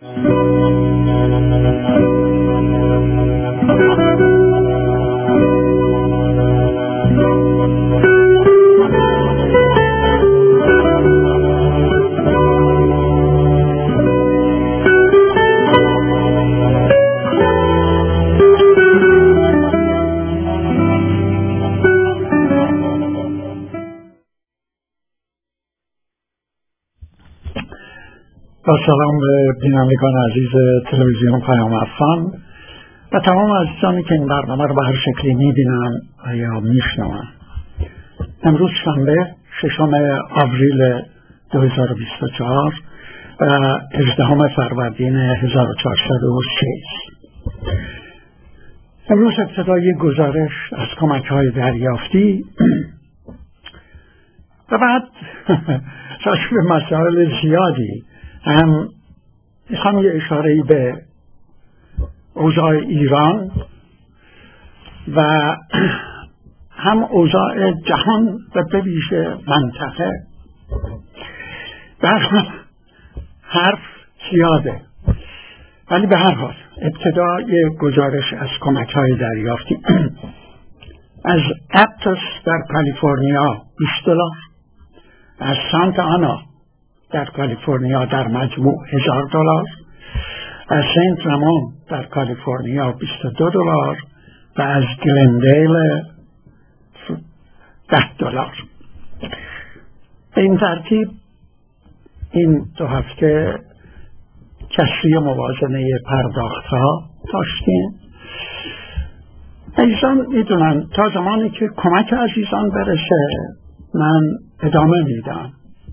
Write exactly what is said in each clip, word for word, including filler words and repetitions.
با سلام به بینندگان عزیز تلویزیون پیام افغان و تمام عزیزانی که این برنامه رو به هر شکلی میبینن و یا میشنون. امروز شنبه ششم آوریل دو هزار و بیست و چهار و هجدهم فروردین هزار و چهارصد و شش. امروز ابتدای گزارش از کمک‌های دریافتی و بعد راجع به مسائل زیادی هم میخوام یه اشاره‌ای به اوضاع ایران و هم اوضاع جهان و به ویژه منطقه. در حرف زیاده ولی به هر حال ابتدا یه گزارش از کمک‌های دریافتی. از اپتس در کالیفرنیا بیست دلار، از سانتا آنا در کالیفرنیا در مجموع هزار دلار، از سنت رامون در کالیفرنیا بیست و دو دلار و از گلندیل ده دلار. به این ترتیب این دو هفته کسری موازنه پرداخت ها داشتیم. عزیزان میدونن تا زمانی که کمک عزیزان برسه من ادامه میدم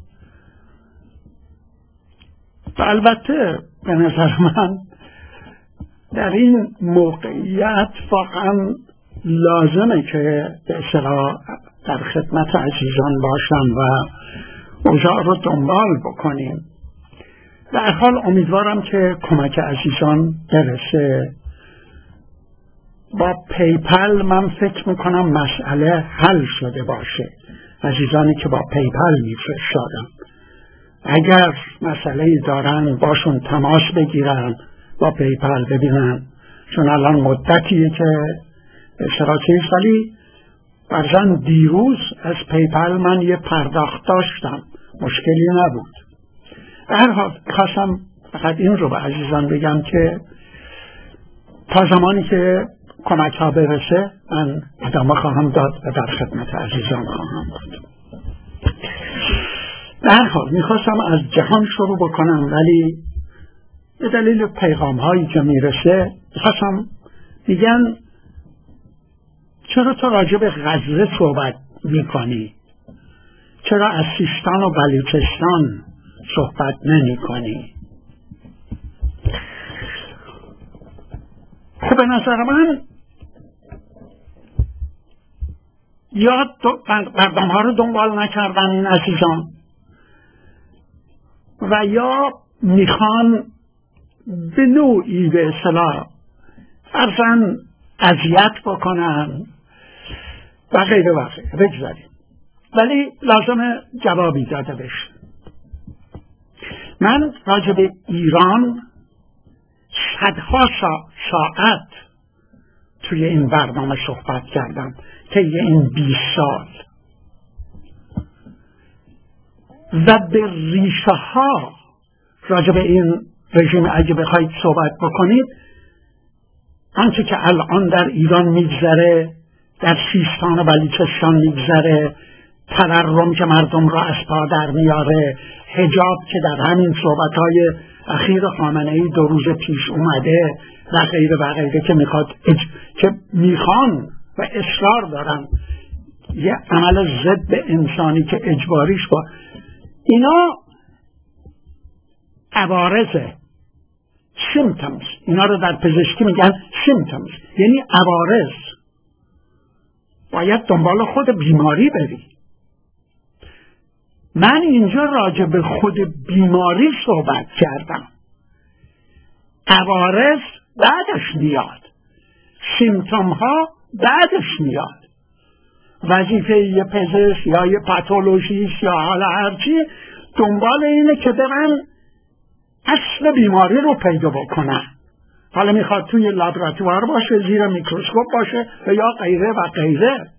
و البته به نظر من در این موقعیت واقعا لازمه که به اصطلاح در خدمت عزیزان باشم و اوضاع رو دنبال بکنیم. در حال امیدوارم که کمک عزیزان برسه. با پیپل من فکر میکنم مسئله حل شده باشه. عزیزانی که با پیپل میفرستادم اگر مسئله‌ای دارن باشون تماس بگیرن با پیپل ببینن، چون الان مدتیه که اشتراکی است ولی برزن دیروز از پیپل من یه پرداخت داشتم، مشکلی نبود. به هر حال خواستم فقط این رو به عزیزان بگم که تا زمانی که کمک ها برسه من ادامه خواهم داد و در خدمت عزیزان خواهم بود. به هر حال میخواستم از جهان شروع بکنم ولی به دلیل پیغام هایی که میرسه میخواستم میگن چرا تو راجع به غزه صحبت میکنی؟ چرا از سیستان و بلوچستان صحبت نمی کنی؟ خب به نظر من یا مردم ها رو دنبال نکردن این عزیزان و یا میخوان به نوعی به اصطلاح فرضاً اذیت بکنن و غیره و غیره بگذاریم، ولی لازمه جوابی داده بشه. من راجع به ایران صدها سا ساعت توی این برنامه صحبت کردم طی این بیست سال و به ریشه ها راجع به این رژیم اگه بخواید صحبت بکنید، آنچه که الان در ایران میگذره، در سیستان و بلوچستان میگذره، تورم که مردم را از پا در میاره، حجاب که در همین صحبت‌های اخیر خامنه‌ای دو روز پیش اومده و غیره و غیره که میخواد اج... که میخوان و اصرار دارن یه عمل ضد انسانی که اجباریش با اینا عوارضه، symptoms، اینا رو در پزشکی میگن symptoms، یعنی عوارض. باید دنبال خود بیماری بری. من اینجا راجع به خود بیماری صحبت کردم، عوارض بعدش میاد، سیمتوم ها بعدش میاد. وظیفه یه پزشک یا یه پاتولوژیست یا حالا هرچی دنبال اینه که برن اصل بیماری رو پیدا بکنن. حالا میخواد توی لابراتوار باشه، زیر میکروسکوپ باشه و یا غیره و غیره.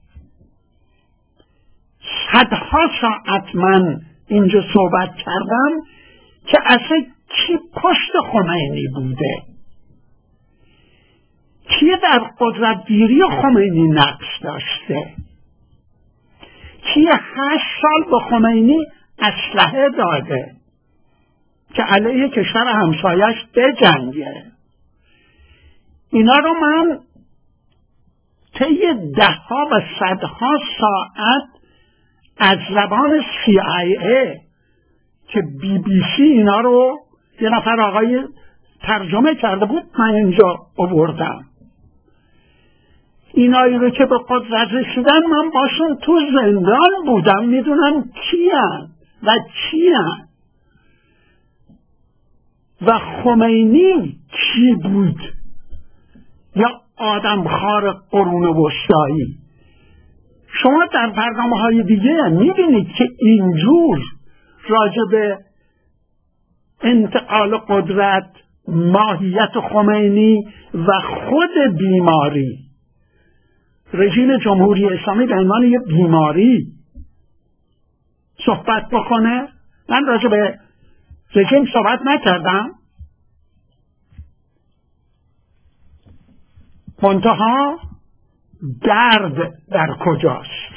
صدها ساعت من اینجا صحبت کردم که اصلا کی پشت خمینی بوده، کی در قدرتگیری خمینی نقش داشته، کی هشت سال به خمینی اسلحه داده که علیه کشور همسایش بجنگه. اینا رو من طی دهها و صدها ساعت از زبان سی آی ای که بی بی سی اینا رو یه نفر آقای ترجمه کرده بود من اینجا آوردم. اینایی رو که به قدرت رسیدن من باشون تو زندان بودم، میدونم کیان و چیان. و خمینی کی بود؟ یا آدمخوار قرون وسطایی. شما در برنامه های دیگه میبینید که اینجور راجع به انتقال قدرت، ماهیت خمینی و خود بیماری، رژیم جمهوری اسلامی به عنوان یک بیماری صحبت بکنه. من راجع به رژیم صحبت نکردم، منتها درد در کجاست؟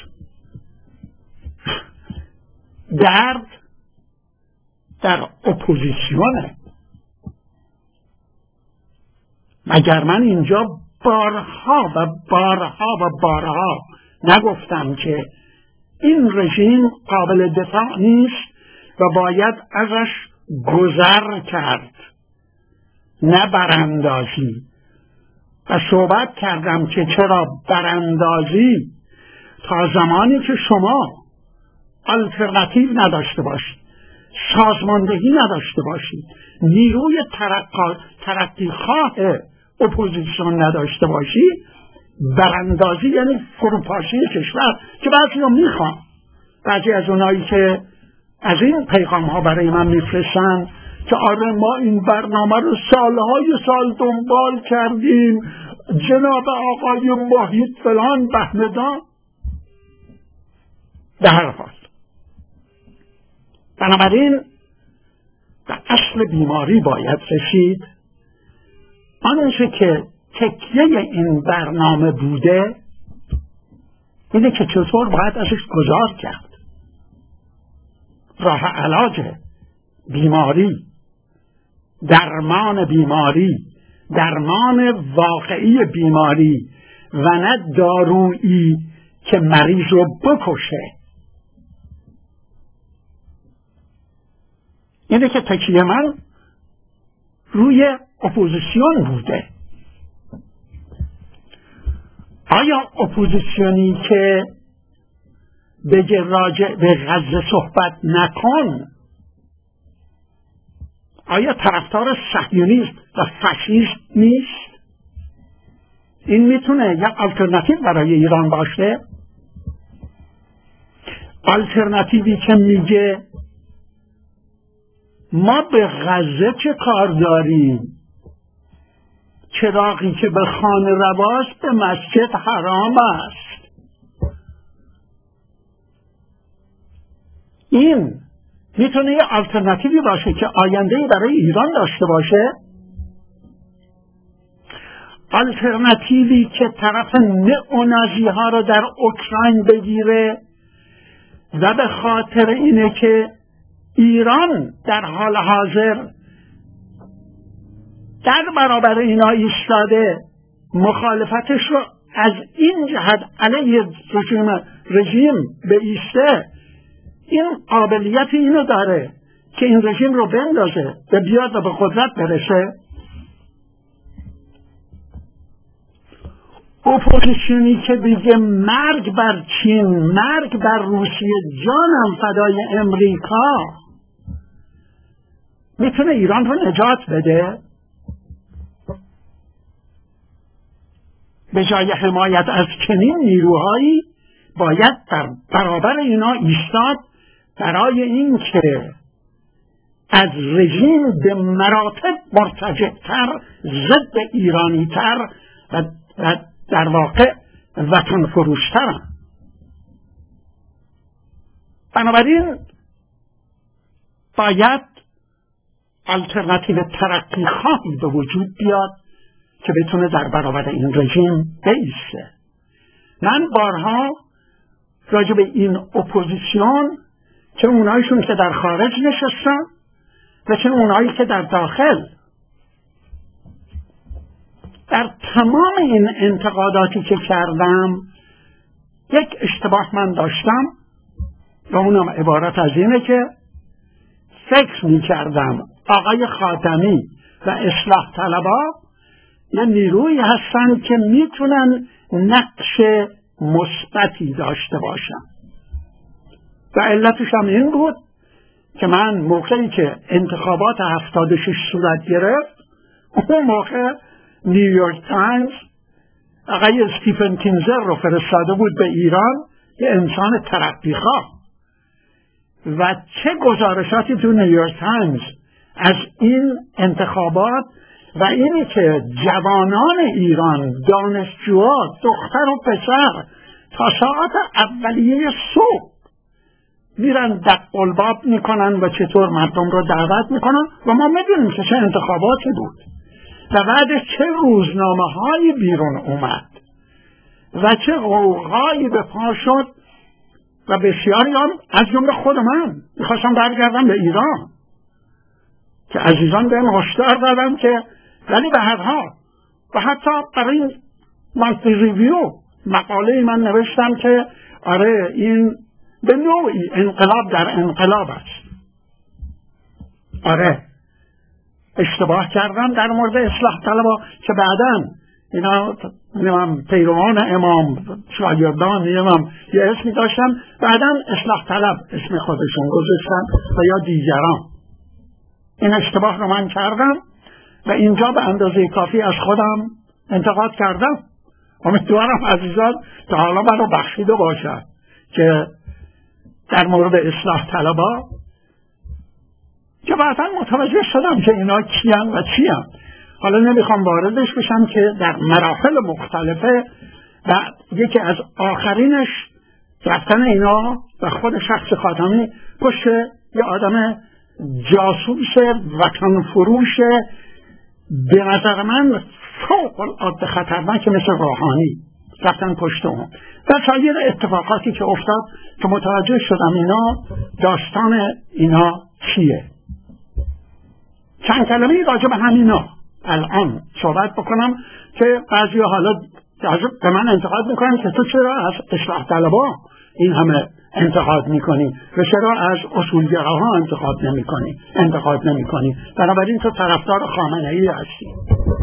درد در اپوزیسیونه. مگر من اینجا بارها و بارها و بارها نگفتم که این رژیم قابل دفاع نیست و باید ازش گذر کرد، نه براندازی. و صحبت کردم که چرا براندازی؟ تا زمانی که شما آلترناتیو نداشته باشید، سازماندهی نداشته باشید، نیروی ترقی خواه اپوزیسیون نداشته باشید، براندازی یعنی فروپاشی کشور که بعضی رو میخوان. بعضی از اونایی که از این پیغام ها برای من میفرستن که آره ما این برنامه رو سالهای سال دنبال کردیم، جناب آقای محیط فلان بهمدان. در هر حال بنابراین به اصل بیماری باید رسید. آنچه که تکیه این برنامه بوده اینه که چطور باید ازش گذار کرد. راه علاج بیماری، درمان بیماری، درمان واقعی بیماری و نه دارویی که مریض رو بکشه. اینه که تکیه من روی اپوزیسیون بوده. آیا اپوزیسیونی که بگه راجع به غزه صحبت نکن، آیا طرفدار صهیونیسم و فاشیسم نیست؟ این میتونه یک آلترناتیو برای ایران باشه. آلترناتیوی که میگه ما به غزه چه کار داریم، چراغی که به خانه رواست به مسجد حرام است. این میتونه یه آلترناتیوی باشه که آینده‌ای برای ایران داشته باشه. آلترناتیوی که طرف نئونازی ها رو در اوکراین بگیره و به خاطر اینه که ایران در حال حاضر در برابر اینا ایستاده، مخالفتش رو از این جهت علیه رژیم رژیم به ایسته، این قابلیت اینو داره که این رژیم رو بندازه و بیاد و به قدرت برسه. اپوزیسیونی که دیگه مرگ بر چین، مرگ بر روسیه، جانم فدای امریکا، میتونه ایران رو نجات بده؟ به جای حمایت از چنین نیروهایی باید در برابر اینا ایستاد برای این که از رژیم به مراتب مرتجع‌تر، ضد ایرانی‌تر و, و در واقع وطن فروش‌ترن. بنابراین باید آلترناتیو ترقی خواهی به وجود بیاد که بتونه در برابر این رژیم بایسته. من بارها راجع به این اپوزیسیون، چه اونایشون که در خارج نشستن و چه اونایی که در داخل، در تمام این انتقاداتی که کردم یک اشتباه من داشتم و اونم عبارت از اینه که فکر می کردم آقای خاتمی و اصلاح طلبا یه نیروی هستن که میتونن نقش مثبتی داشته باشن و علتش هم این بود که من موقعی که انتخابات هفتاد و شش صورت گرفت، اون موقع نیویورک تایمز آقای استیفن کینزر رو فرستاده بود به ایران، یه انسان ترقیخواه، و چه گزارشاتی تو نیویورک تایمز از این انتخابات و اینی که جوانان ایران، دانشجوها، دختر و پسر تا ساعت اولیه صبح میرن دق الباب میکنن و چطور مردم رو دعوت میکنن و ما میدونیم که چه انتخاباتی بود و بعد چه روزنامه هایی بیرون اومد و چه غوغایی به پا شد و بسیاری هم از جمله خود من میخواستم برگردم به ایران که عزیزان بهم هشدار دادن که ولی به هر حال، و حتی برای این مانتلی ریویو مقاله من نوشتم که آره این به نوعی انقلاب در انقلاب است. آره اشتباه کردم در مورد اصلاح طلبا که بعداً اینا نمیم پیروان امام شاگردان نمیم یه اسمی داشتن، بعداً اصلاح طلب اسم خودشون گذاشتن و یا دیگران. این اشتباه رو من کردم و اینجا به اندازه کافی از خودم انتقاد کردم. امیدوارم عزیزان تا حالا من رو بخشیده باشد که در مورد اصلاح طلبا که بعدا متوجه شدم که اینا کیان و چیان. حالا نمیخوام واردش بشم که در مراحل مختلفه و یکی از آخرینش رفتن اینا و خود شخص خاتمی پشت یه آدم جاسوس وطن فروش به نظر من فوق العاده خطرناک مثل روحانی رفتن پشت اون و سایر اتفاقاتی که افتاد که متوجه شدم اینا داستان اینا چیه. چند کلمه راجع به همینا الان صحبت بکنم که بعضی حالا به من انتقاد میکنن که تو چرا از اصلاح طلبا این همه انتقاد میکنی و چرا از اصولگراها انتقاد نمیکنی انتقاد نمیکنی بنابراین تو طرفدار خامنه‌ای هستی.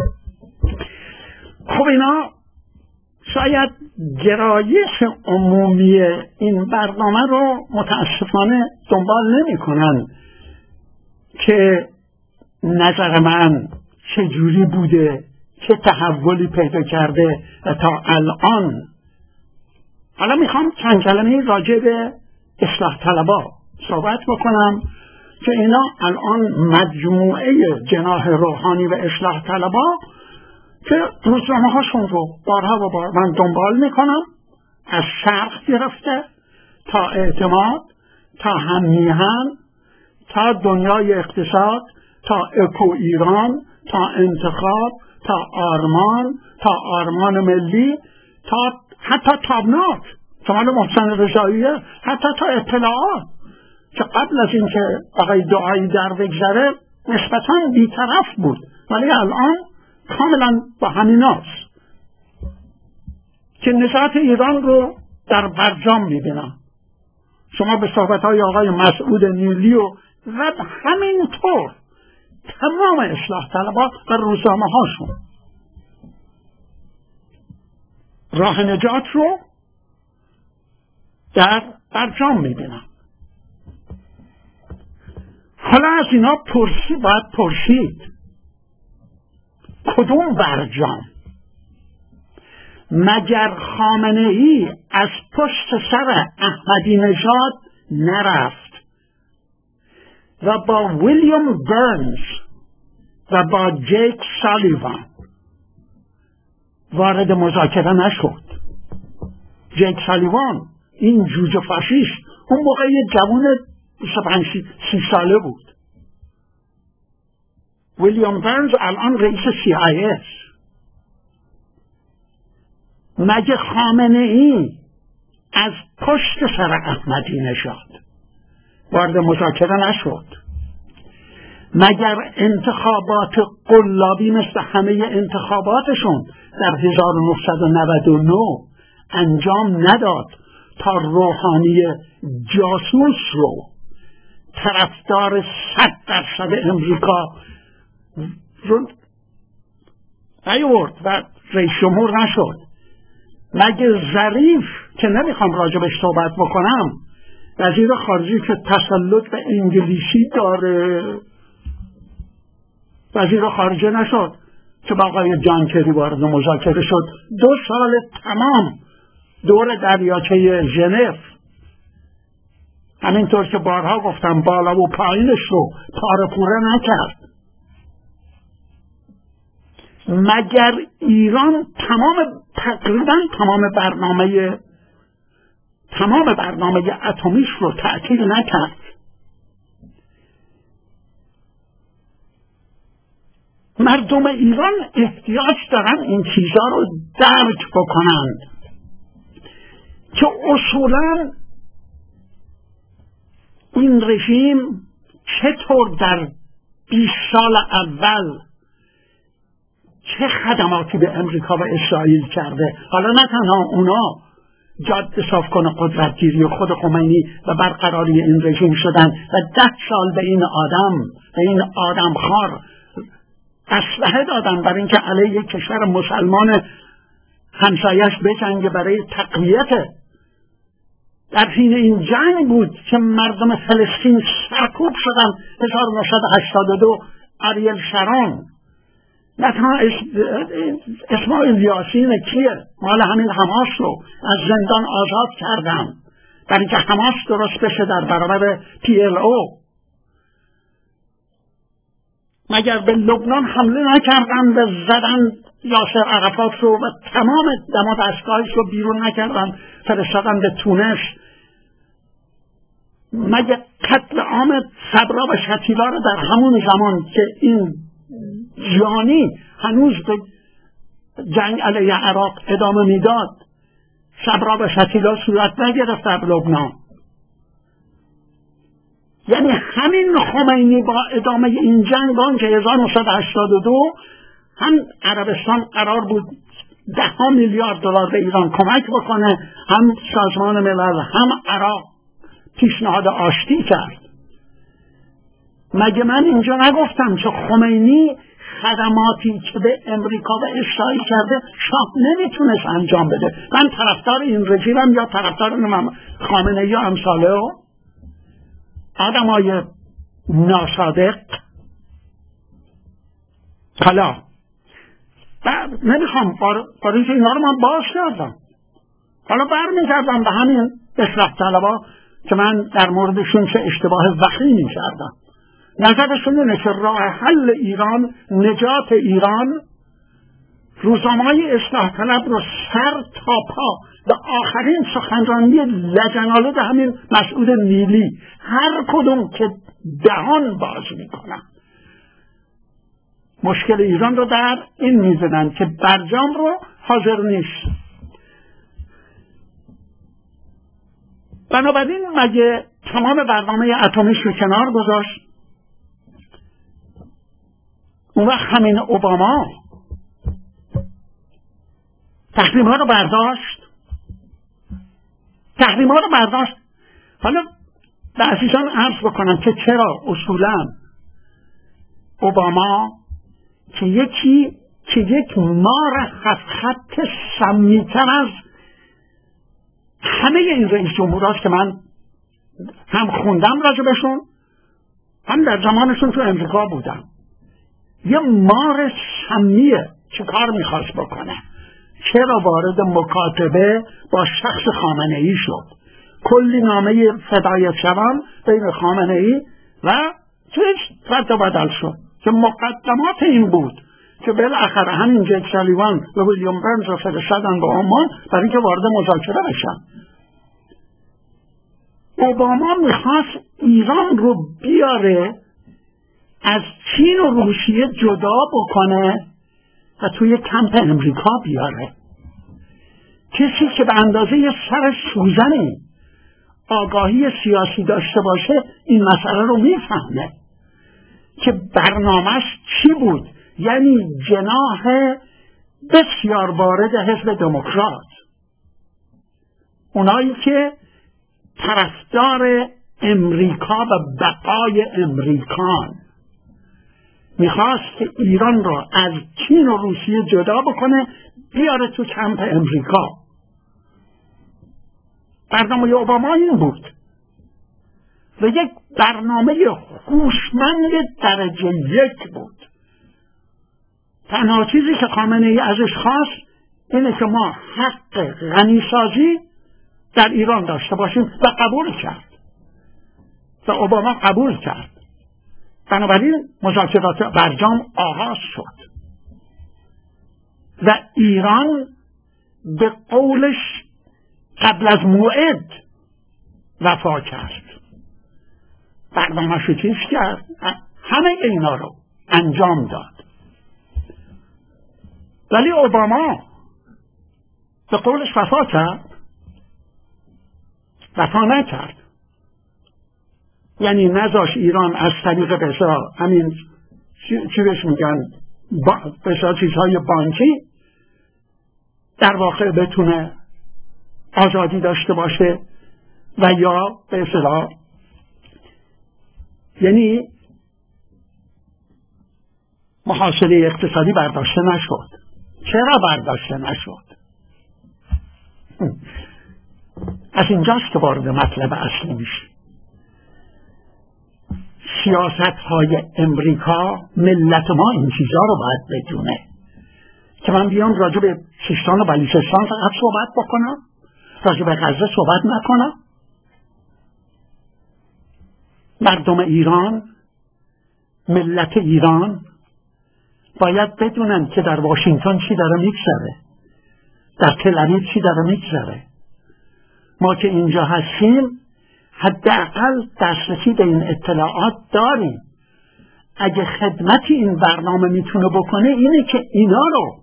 خب اینا شاید گرایش عمومی این برنامه رو متاسفانه دنبال نمی کنن که نظر من چجوری بوده، چه تحولی پیدا کرده و تا الان. حالا میخوام چند کلمه راجع به اصلاح طلبا صحبت بکنم که اینا الان مجموعه جناح روحانی و اصلاح طلبا که روزنامه هاشون رو بارها و بار من دنبال میکنم، از شرق گرفته تا اعتماد تا هم میهن تا دنیای اقتصاد تا اکو ایران تا انتخاب تا آرمان تا آرمان ملی تا حتی تابناک شمال محسن رضاییه، حتی تا اطلاعات که قبل از این که آقای دعایی در بگذره نسبتاً بی‌طرف بود ولی الان کاملا با همیناست که نجات ایران رو در برجام میبینم. شما به صحبت‌های آقای مسعود نیلی و و همینطور تمام اصلاح طلبا و روزنامه هاشون راه نجات رو در برجام میبینم. حالا از اینا پرسی باید پرسید کدوم برجام؟ مگر خامنه‌ای از پشت سر احمدی نژاد نرفت و با ویلیام برنز و با جیک سالیوان وارد مذاکره نشد. جیک سالیوان این جوجه فاشیست اون موقع یه جوان بیست و پنج سی ساله بود. ویلیام برنز الان رئیس سی آی اس. مگه خامنه ای از پشت سر احمدی نژاد وارد مذاکره نشد؟ مگر انتخابات قلابی مثل همه انتخاباتشون در هزار و نهصد و نود و نه انجام نداد تا روحانی جاسوس رو طرفدار صد درصد امریکا رو نیورد و رئیس جمهور نشد؟ مگه ظریف که نمیخوام راجبش صحبت بکنم وزیر خارجی که تسلط به انگلیسی داره وزیر خارجه نشد که با آقای جان کری وارد مذاکره شد؟ دو سال تمام دور دریاچه ژنو، همینطور که بارها گفتم بالا و پایینش رو پاره پوره نکرد. مگر ایران تمام تقریبا تمام برنامه تمام برنامه اتمیش رو تعطیل نکرد؟ مردم ایران احتیاج دارن این چیزها رو درک بکنند که اصولا این رژیم چطور در بیست سال اول چه خدماتی به امریکا و اسرائیل کرده. حالا نه تنها اونا جاده صاف کنه قدرتگیری خود خمینی و برقراری این رژیم شدن و ده سال به این آدم به این آدم خار اسلحه دادن برای اینکه علیه یک کشور مسلمان همسایش بجنگه برای تقویت. در حین این جنگ بود که مردم فلسطین سرکوب شدن. هزار و نهصد و هشتاد و دو اریل شرون، نه تنها اسماعیل یاسین کیه مال همین حماس رو از زندان آزاد کردن برای اینکه حماس درست بشه در برابر پی ال او. مگر به لبنان حمله نکردن و زدن یاسر عرفات رو و تمام دم دستگاهش رو بیرون نکردن فرستادن به تونس؟ مگه قتل عام صبرا و شتیلا رو در همون زمان که این جانی هنوز به جنگ علیه عراق ادامه میداد صبرا و شتیلا صورت نگرفت در لبنان؟ یعنی همین خمینی با ادامه این جنگ آن که هزار و نهصد و هشتاد و دو هم عربستان قرار بود ده ها میلیارد دلار به ایران کمک بکنه، هم سازمان ملل هم عراق پیشنهاد آشتی کرد. مگه من اینجا نگفتم که خمینی خدماتی که به امریکا و اسرائیل کرده شاه نمیتونست انجام بده؟ من طرفدار این رژیمم یا طرفدار خامنه‌ای یا امثاله و آدمای ناصادق. حالا نمیخوام بارید اینا رو من باز کردم، حالا برمی کردم به همین اصلاح طلبا که من در موردشون چه اشتباه وخیمی کردم. نظرشون اینه که راه حل ایران، نجات ایران، روزنامه‌های اصلاح طلب رو سر تا پا و آخرین سخنرانی لجن‌آلود همین مسعود نیلی هر کدوم که دهان باز میکنن مشکل ایران رو در این میزنن که برجام رو حاضر نیست. بنابراین مگه تمام برنامه اتمیش رو کنار گذاشت؟ اون وقت همین اوباما تحریم ها رو برداشت تحریم ها رو برداشت حالا به عزیزان عرض بکنم که چرا اصولا اوباما که یکی که یک مار خط خط سمیتر از همه این رئیس جمهوراست که من هم خوندم راجبشون هم در زمانشون تو امریکا بودم، یه مار سمیه چه کار میخواست بکنه؟ چرا وارد مکاتبه با شخص خامنه ای شد؟ کلی نامه فدایت شوان بین خامنه ای و چیز رد و بدل شد که مقدمات این بود که بالاخره همین جک سالیوان و ویلیام برنز رو فرستادن به عمان برای اینکه وارد مذاکره بشن. اوباما میخواست ایران رو بیاره از چین و روسیه جدا بکنه و توی کمپ امریکا بیاره. کسی که به اندازه سر سوزنی آگاهی سیاسی داشته باشه این مسئله رو میفهمه که برنامهش چی بود. یعنی جناح بسیار وارد حزب دموکرات، اونایی که طرفدار امریکا و بقای امریکان، میخواست که ایران را از چین و روسیه جدا بکنه بیاره تو کمپ امریکا. برنامه اوباما این بود و یک برنامه هوشمند درجه یک بود. تنها چیزی که خامنه ای ازش خواست اینه که ما حق غنیسازی در ایران داشته باشیم و قبول کرد و اوباما قبول کرد. بنابراین مذاکرات برجام آغاز شد و ایران به قولش قبل از موعد وفا کرد، برنامه‌اش رو چیز کرد، همه اینا رو انجام داد. ولی اوباما به قولش وفا کرد، وفا نکرد. یعنی نذاش ایران از طریق بسا همین چی بهش میگن بسا چیزهای بانکی در واقع بتونه آزادی داشته باشه و یا به اصطلاح یعنی محاصره اقتصادی برداشته نشد. چرا برداشته نشد؟ از اینجاست که وارد مطلب اصلی میشه. سیاست های امریکا، ملت ما این چیزا رو باید بدونه که من بیام راجع به سیستان و بلوچستان فقط صحبت بکنم، راجع به غزه صحبت نکنم. مردم ایران، ملت ایران باید بدونن که در واشنگتن چی داره میگذره، در تل‌آویو چی داره میگذره. ما که اینجا هستیم حداقل دسترسی به این اطلاعات داریم. اگه خدمتی این برنامه میتونه بکنه اینه که اینا رو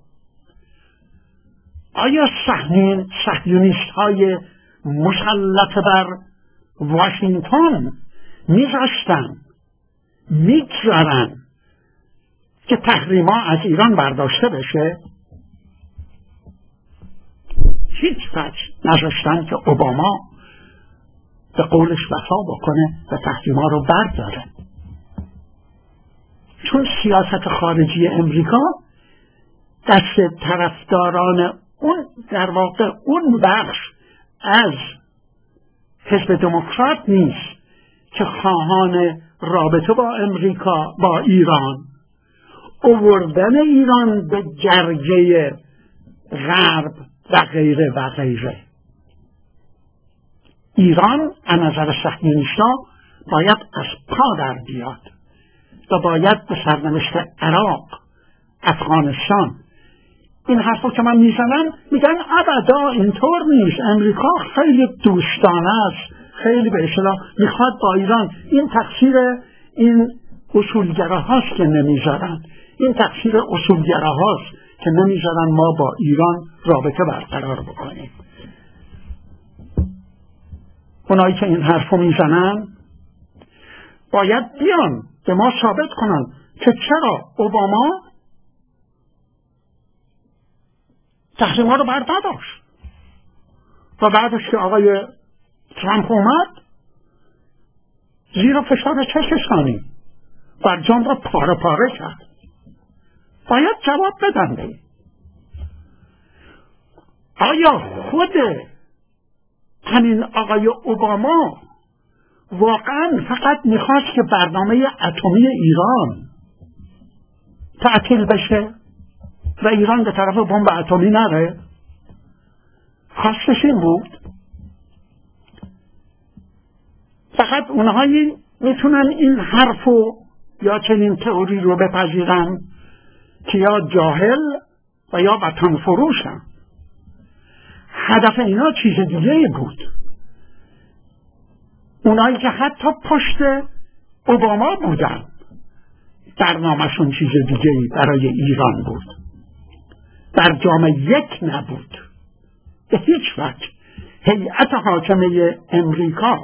آیا صهیون صهیونیست های مسلط بر واشنگتن میذاشتن میگذارن که تحریما از ایران برداشته بشه؟ هیچ وجه نذاشتن که اوباما به قولش وفا بکنه و تحریما رو برداره. چون سیاست خارجی امریکا دست طرفداران اون در واقع اون بخش از حزب دموکرات نیست که خواهان رابطه با امریکا با ایران، آوردن ایران به جرگه غرب و غیره و غیره. ایران از نظر صهیونیست‌ها باید از پا در بیاد و باید به سرنوشت عراق، افغانستان، این حرفا که من میزنم میگن ابدا اینطور نیست، امریکا خیلی دوستانه است، خیلی به اصطلاح میخواد با ایران. این تقصیر این اصولگراهاست که نمیذارن، این تقصیر اصولگراهاست که نمیذارن ما با ایران رابطه برقرار بکنیم. اونایی که این حرفو میزنن باید بیان به ما ثابت کنن که چرا اوباما تحریما رو برداشت و بعدش که آقای ترامپ اومد زیر فشار چشمانی برجام رو پاره پاره کرد. باید جواب بدن به آیا خود همین آقای اوباما واقعا فقط میخواست که برنامه اتمی ایران تعطیل بشه و ایران به طرف بمب اتمی نره؟ خواستش این بود؟ فقط اونهایی میتونن این حرفو یا چنین تئوری رو بپذیرن که یا جاهل و یا وطن فروشن. هدف اینا چیز دیگه بود. اونایی که حتی پشت اوباما بودن برنامه‌شون چیز دیگه‌ای برای ایران بود. برجام یک نبود به هیچ وجه. هیئت حاکمه امریکا،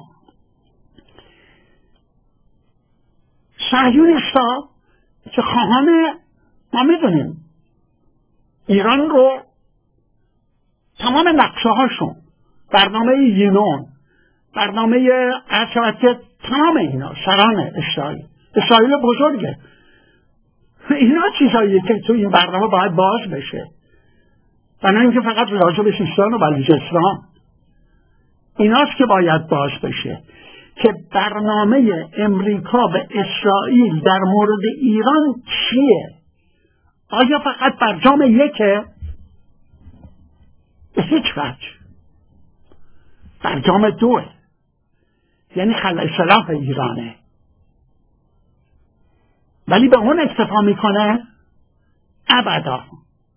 صهیونیست‌ها که خواهان، ما میدونیم ایران رو تمام نقشه هاشون، برنامه یونان، برنامه ارشد، تمام اینا سران اسرائیل اسرائیل بزرگه، اینا چیزاییه که تو این برنامه باید باز بشه و نه اینکه فقط راجع به سیستان و بلوچستان. ایناست که باید باز بشه که برنامه امریکا به اسرائیل در مورد ایران چیه. آیا فقط برجام یکه؟ به هیچ وجه. برجام دوه، یعنی خلع اصلاح ایرانه، ولی به اون اکتفا میکنه؟ ابدا.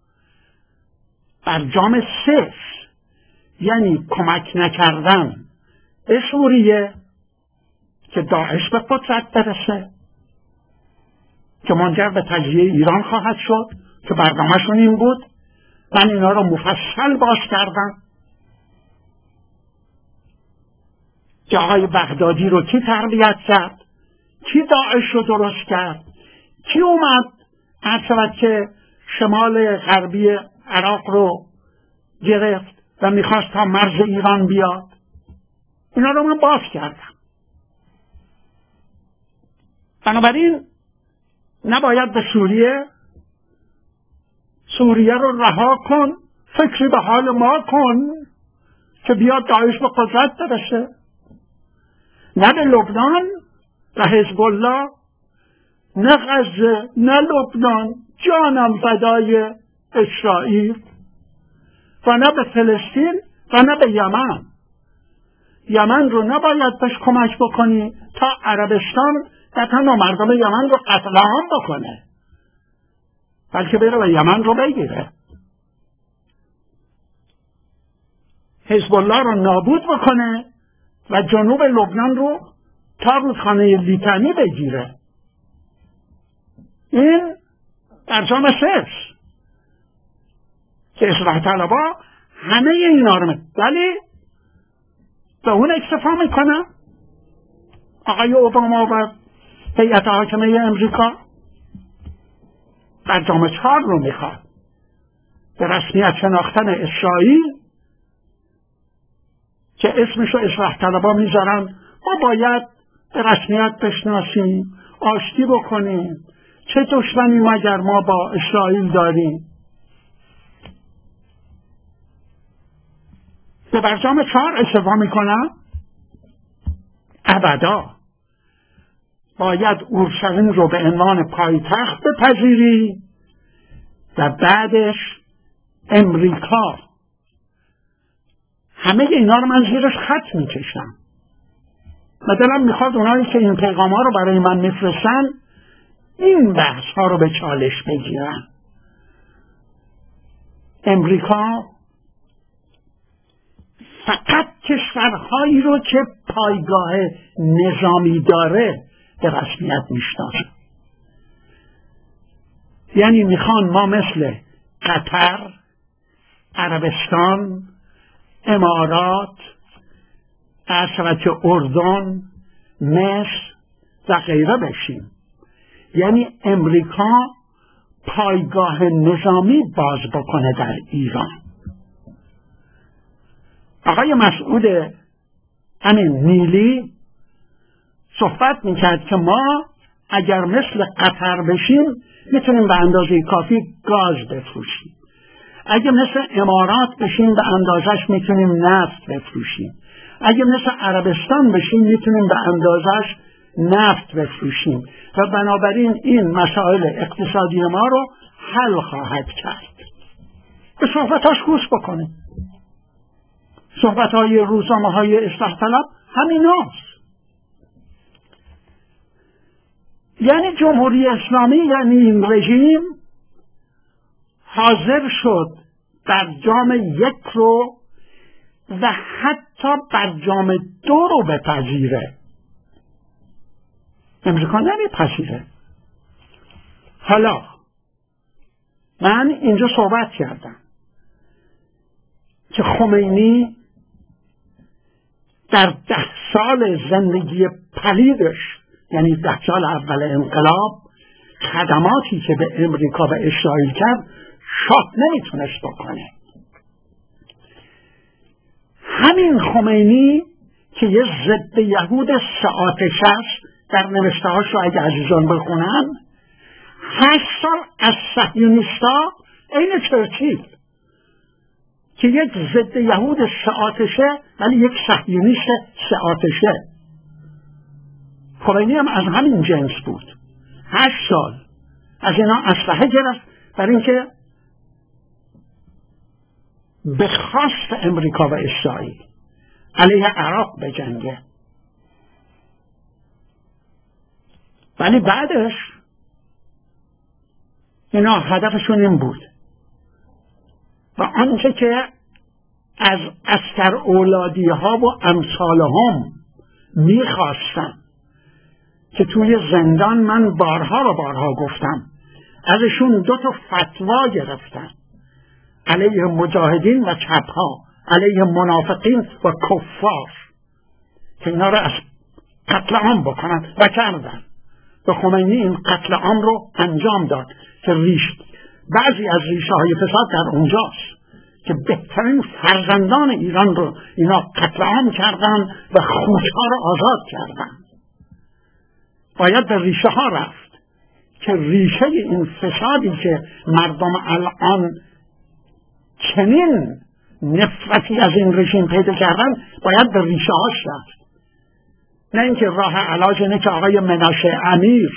برجام سه، یعنی کمک نکردن به سوریه که داعش به قدرت برسه، که منجر به تجزیه ایران خواهد شد، که برنامه‌شون این بود. من اینا رو مفصل باز کردم که آقای بغدادی رو کی تربیت کرد، کی داعش رو درست کرد، کی اومد هر شود که شمال غربی عراق رو گرفت و میخواست تا مرز ایران بیاد. اینا رو من باز کردم. بنابراین نباید به سوریه سوریه رو رها کن، فکری به حال ما کن که بیاد داعش به قدرت برسه. نه به لبنان و حزب الله، نه غزه، نه لبنان، جانم فدای اسرائیل، و نه به فلسطین و نه به یمن. یمن رو نباید بهش کمک بکنی تا عربستان قطعا مردم یمن رو قتل عام بکنه، بلکه بره و یمن رو بگیره، حزب الله رو نابود بکنه و جنوب لبنان رو تا رودخانه لیتانی بگیره. این برجام سه که اصلاح طلبها همه اینا رو، ولی به اون اکتفا میکنه آقای اوباما و هیئت حاکمه امریکا. برجام چهار رو میخواد، به رسمیت شناختن اسرائیل که اسمشو اصلاح طلبها میذارن. ما باید به رسمیت بشناسیم، آشتی بکنیم، چه دشمنی مگر ما با اسرائیل داریم. به برجام چهار اکتفا میکنن؟ ابدا. باید اورشلیم رو به عنوان پایتخت بپذیری و بعدش امریکا. همه اینا رو من زیرش خط میکشم و دلم میخواد اونایی که این پیغام ها رو برای من میفرستن این بحث ها رو به چالش بگیرن. امریکا فقط کشورهایی رو که پایگاه نظامی داره به رسمیت میشناسه. یعنی میخوان ما مثل قطر، عربستان، امارات، عرشبت اردن، مصر و غیره بشیم. یعنی امریکا پایگاه نظامی باز بکنه در ایران. آقای مسعود همین نیلی صحبت میکرد که ما اگر مثل قطر بشیم میتونیم به اندازه کافی گاز بفروشیم، اگه مثل امارات بشیم به اندازش میتونیم نفت بفروشیم، اگه مثل عربستان بشیم میتونیم به اندازش نفت بفروشیم و بنابراین این مسائل اقتصادی ما رو حل خواهد کرد. به صحبتاش گوش بکنیم. صحبتهای روزنامه‌های اصلاح طلب همین هاست. یعنی جمهوری اسلامی، یعنی این رژیم حاضر شد در جام یک رو و حتی بر جام دو رو بپذیره. امریکا نمیپذیره. حالا من اینجا صحبت کردم که خمینی در ده سال زندگی پلیدش، یعنی ده سال اول انقلاب، خدماتی که به امریکا و اسرائیل کرد شاه نمیتونست بکنه. همین خمینی که یه ضد یهود سه آتش است، در نوشته هاش رو اگه عزیزان بخونن، هشت سال از صهیونیستا این چرچیل که یک ضد یهود سه آتشه ولی یک صهیونیست سه آتشه، خمینی هم از همین جنس بود. هشت سال از اینا اسلحه گرفت برای اینکه به خواست امریکا و اسرائیل علیه عراق بجنگه. ولی بعدش اینا هدفشون این بود و آنچه که از عسکر اولادی ها و امثال هم میخواستن که توی زندان من بارها و بارها گفتم، ازشون دو تا فتوا گرفتن علیه مجاهدین و چپها، علیه منافقین و کفار، که اینا رو از قتل عام بکنن و کردن. و خمینی این قتل عام رو انجام داد که ریش بعضی از ریشه های فساد در اونجاست که بهترین فرزندان ایران رو اینا قتل عام کردن و خوشها رو آزاد کردن. باید به ریشه ها رفت که ریشه این فسادی که مردم الان چنین نفرتی از این رژیم پیدا کردن باید به ریشه هاش رفت. نه اینکه راه علاج اینه که آقای مناشه امیر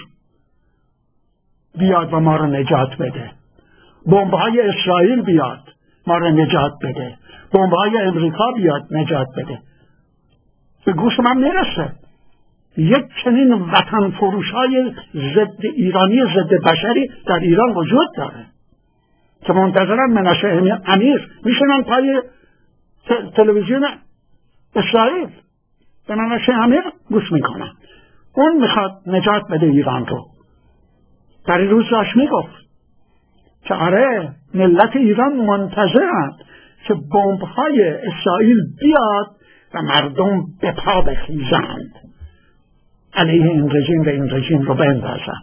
بیاد و ما رو نجات بده، بمب‌های اسرائیل بیاد ما رو نجات بده، بمب‌های امریکا بیاد نجات بده. به گوش من میرسه یک چنین وطن فروش‌های ضد ایرانی، ضد بشری در ایران وجود داره که منتظرن مناشه امیر میشنن پای تلویزیون اسرائیل، به مناشه امیر گوش میکنن. اون میخواد نجات بده ایران رو. در این روز داشت میگفت که آره ملت ایران منتظرند که بمب‌های اسرائیل بیاد و مردم به پا بخیزند علیه این رژیم و این رژیم رو بندازند.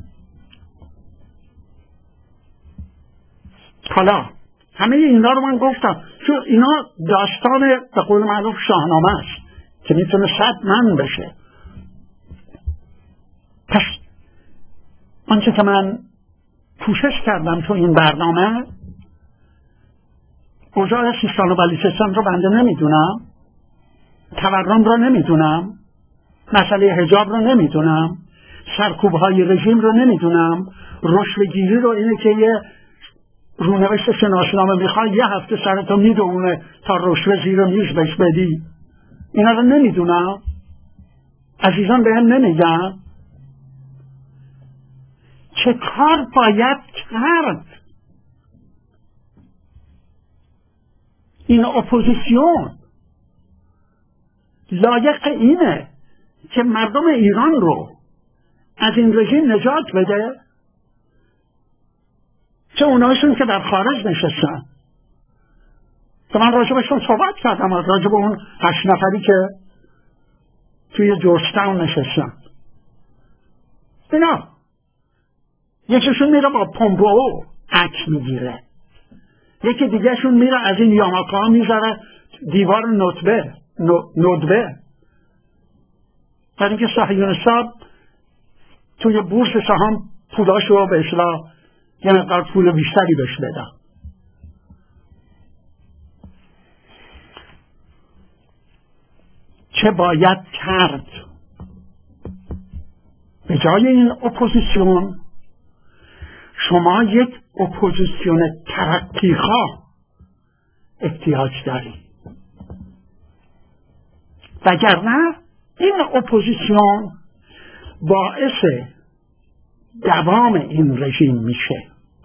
حالا همه اینا رو من گفتم چون اینا داستان به قول معروف شاهنامه است که میتونه صد من بشه. پس آنچه که من کوشش کردم تو این برنامه، اوضاع سیستان و بلوچستان رو بنده نمیدونم، تورم رو نمیدونم، مسئله حجاب رو نمیدونم، سرکوب‌های رژیم رو نمیدونم، رشوه‌گیری رو، اینه که یه رونوشت شناسنامه میخواد یه هفته سرتو میدونه تا رشوه زیر میز بهش بدی، اینا رو نمیدونم. عزیزان به هم نمیگن چه کار باید کرد. این اپوزیسیون لایق اینه که مردم ایران رو از این رژیم نجات بده، چه اونایشون که در خارج نشستن که من راجبشون صحبت کردم، راجب اون هشت نفری که توی جورجتاون نشستن. اینا یکیشون میره با پومپئو عکس میگیره، یکی دیگهشون میره از این یاماکا ها میذاره دیوار ندبه ندبه برای اینکه صهیونیست‌ها توی بورس سهام پولاشو رو به اصطلاح یه مقدار پول بیشتری بهش بدن. چه باید کرد؟ به جای این اپوزیسیون شما یک اپوزیسیون ترقیخواه احتیاج دارید، وگرنه این اپوزیسیون باعث دوام این رژیم میشه.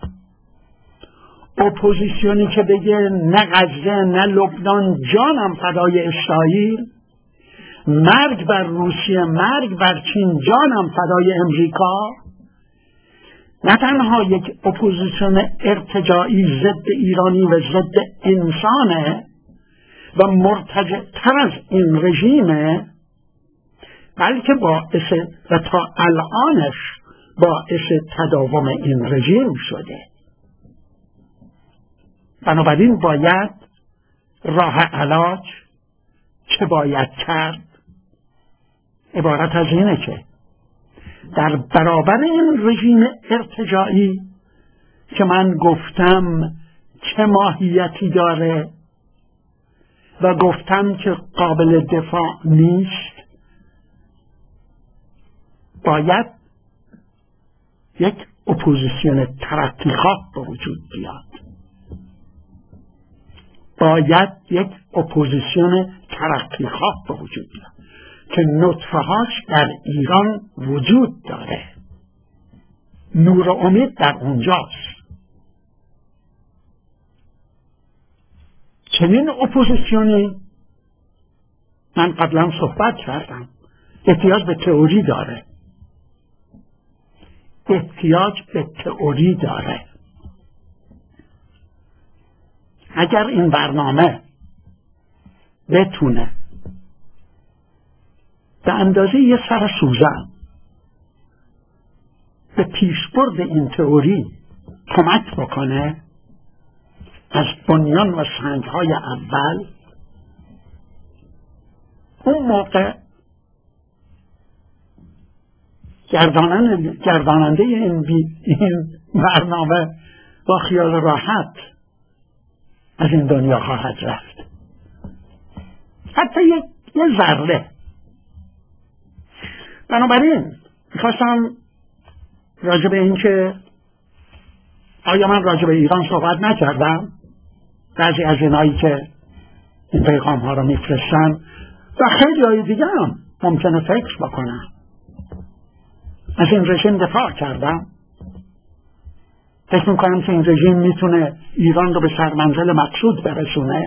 اپوزیسیونی که بگه نه غزه نه لبنان، جانم فدای اسرائیل، مرگ بر روسیه، مرگ بر چین، جانم فدای امریکا، نه تنها یک اپوزیسیون ارتجاعی ضد ایرانی و ضد انسانه و مرتجع تر از این رژیمه، بلکه باعث و تا الانش باعث تداوم این رژیم شده. بنابراین باید راه علاج چه باید کرد عبارت از اینه که در برابر این رژیم ارتجاعی که من گفتم چه ماهیتی داره و گفتم که قابل دفاع نیست، باید یک اپوزیسیون ترقیخواه به وجود بیاد. باید یک اپوزیسیون ترقیخواه به وجود بیاد که نطفه هاش در ایران وجود داره، نور و امید در اونجاست. چنین اپوزیسیونی من قبلا صحبت کردم احتیاج به تئوری داره، احتیاج به تئوری داره. اگر این برنامه بتونه به اندازه یه سر سوزن به پیشبرد این تئوری کمک بکنه، از بنیان و سنگهای اول، اون موقع گرداننده این, این برنامه با خیال راحت از این دنیا خواهد رفت، حتی یک یه ذره. بنابراین میخواستم راجع به این که آیا من راجع به ایران صحبت نکردم، بعضی از اینایی که این پیغام ها رو میفرستن و خیلی های دیگه هم ممکنه فکر بکنم از این رژیم دفاع کردم، فکر میکنم که این رژیم میتونه ایران رو به سرمنزل مقصود برسونه.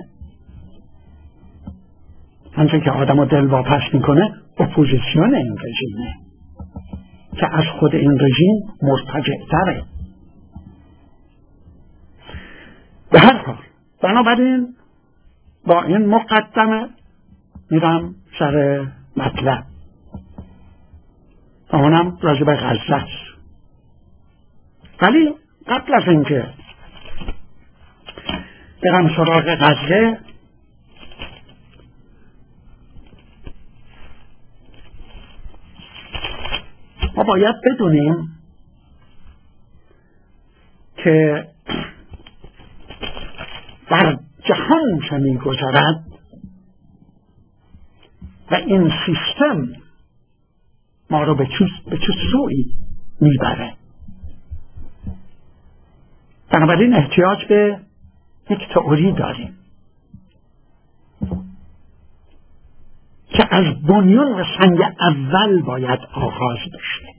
همچنین که آدم رو دلواپس میکنه اپوزیسیون این رژیمه که از خود این رژیم مرتجع تره. به هر حال بنابراین با این مقدمه میرم سر مطلب و اونم راجع به غزه است. ولی قبل از اینکه برم سراغ غزه، ما باید بدونیم که در جهان چه می‌گذرد و این سیستم ما رو به چه سویی میبره. بنابراین احتیاج به یک تئوری داریم که از بنیان و سنگ اول باید آغاز بشه.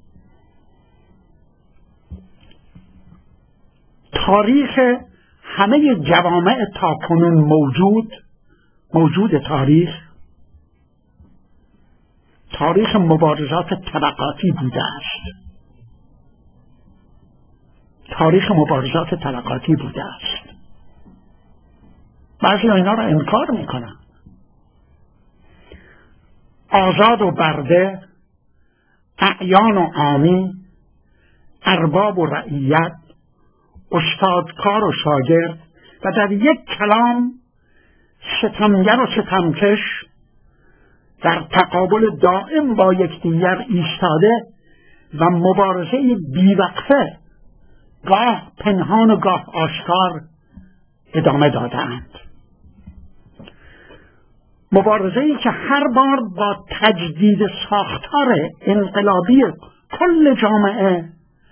تاریخ همه جوامع تاکنون موجود موجود تاریخ تاریخ مبارزات طبقاتی بوده است. تاریخ مبارزات طبقاتی بوده است. بعضی اینا را انکار میکنن. آزاد و برده، اعیان و عامی، ارباب و رعیت، استادکار و شاگرد و در یک کلام ستمگر و ستمکش در تقابل دائم با یکدیگر ایستاده و مبارزه بیوقفه گاه پنهان و گاه آشکار ادامه دادند. مبارزه‌ای که هر بار با تجدید ساختار انقلابی کل جامعه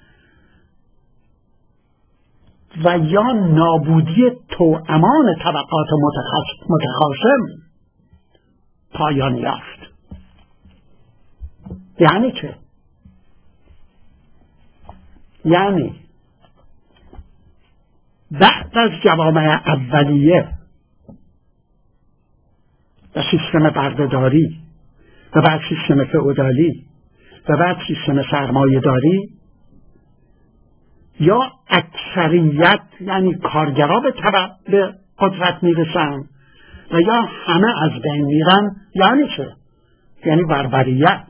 و یا نابودی توامان طبقات متخاصم پایان یافت. یعنی چه؟ یعنی بعد از جوامع اولیه و سیستم بردهداری و بعد سیستم فئودالی و بعد سیستم سرمایه داری، یا اکثریت یعنی کارگرها به طبع به قدرت میرسن و یا همه از بین میرن. یعنی چه؟ یعنی بربریت،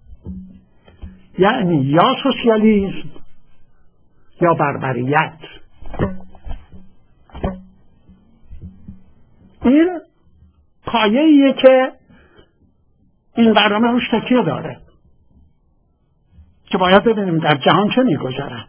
یعنی یا سوسیالیسم یا بربریت. این پایه‌ایه که این برنامه روش تکیه داره که باید ببینیم در جهان چه میگذرد.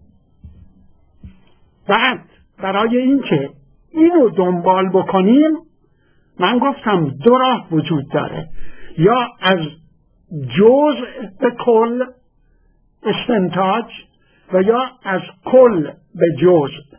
بعد برای اینکه اینو دنبال بکنیم، من گفتم دو راه وجود داره، یا از جزء به کل استنتاج و یا از کل به جزء.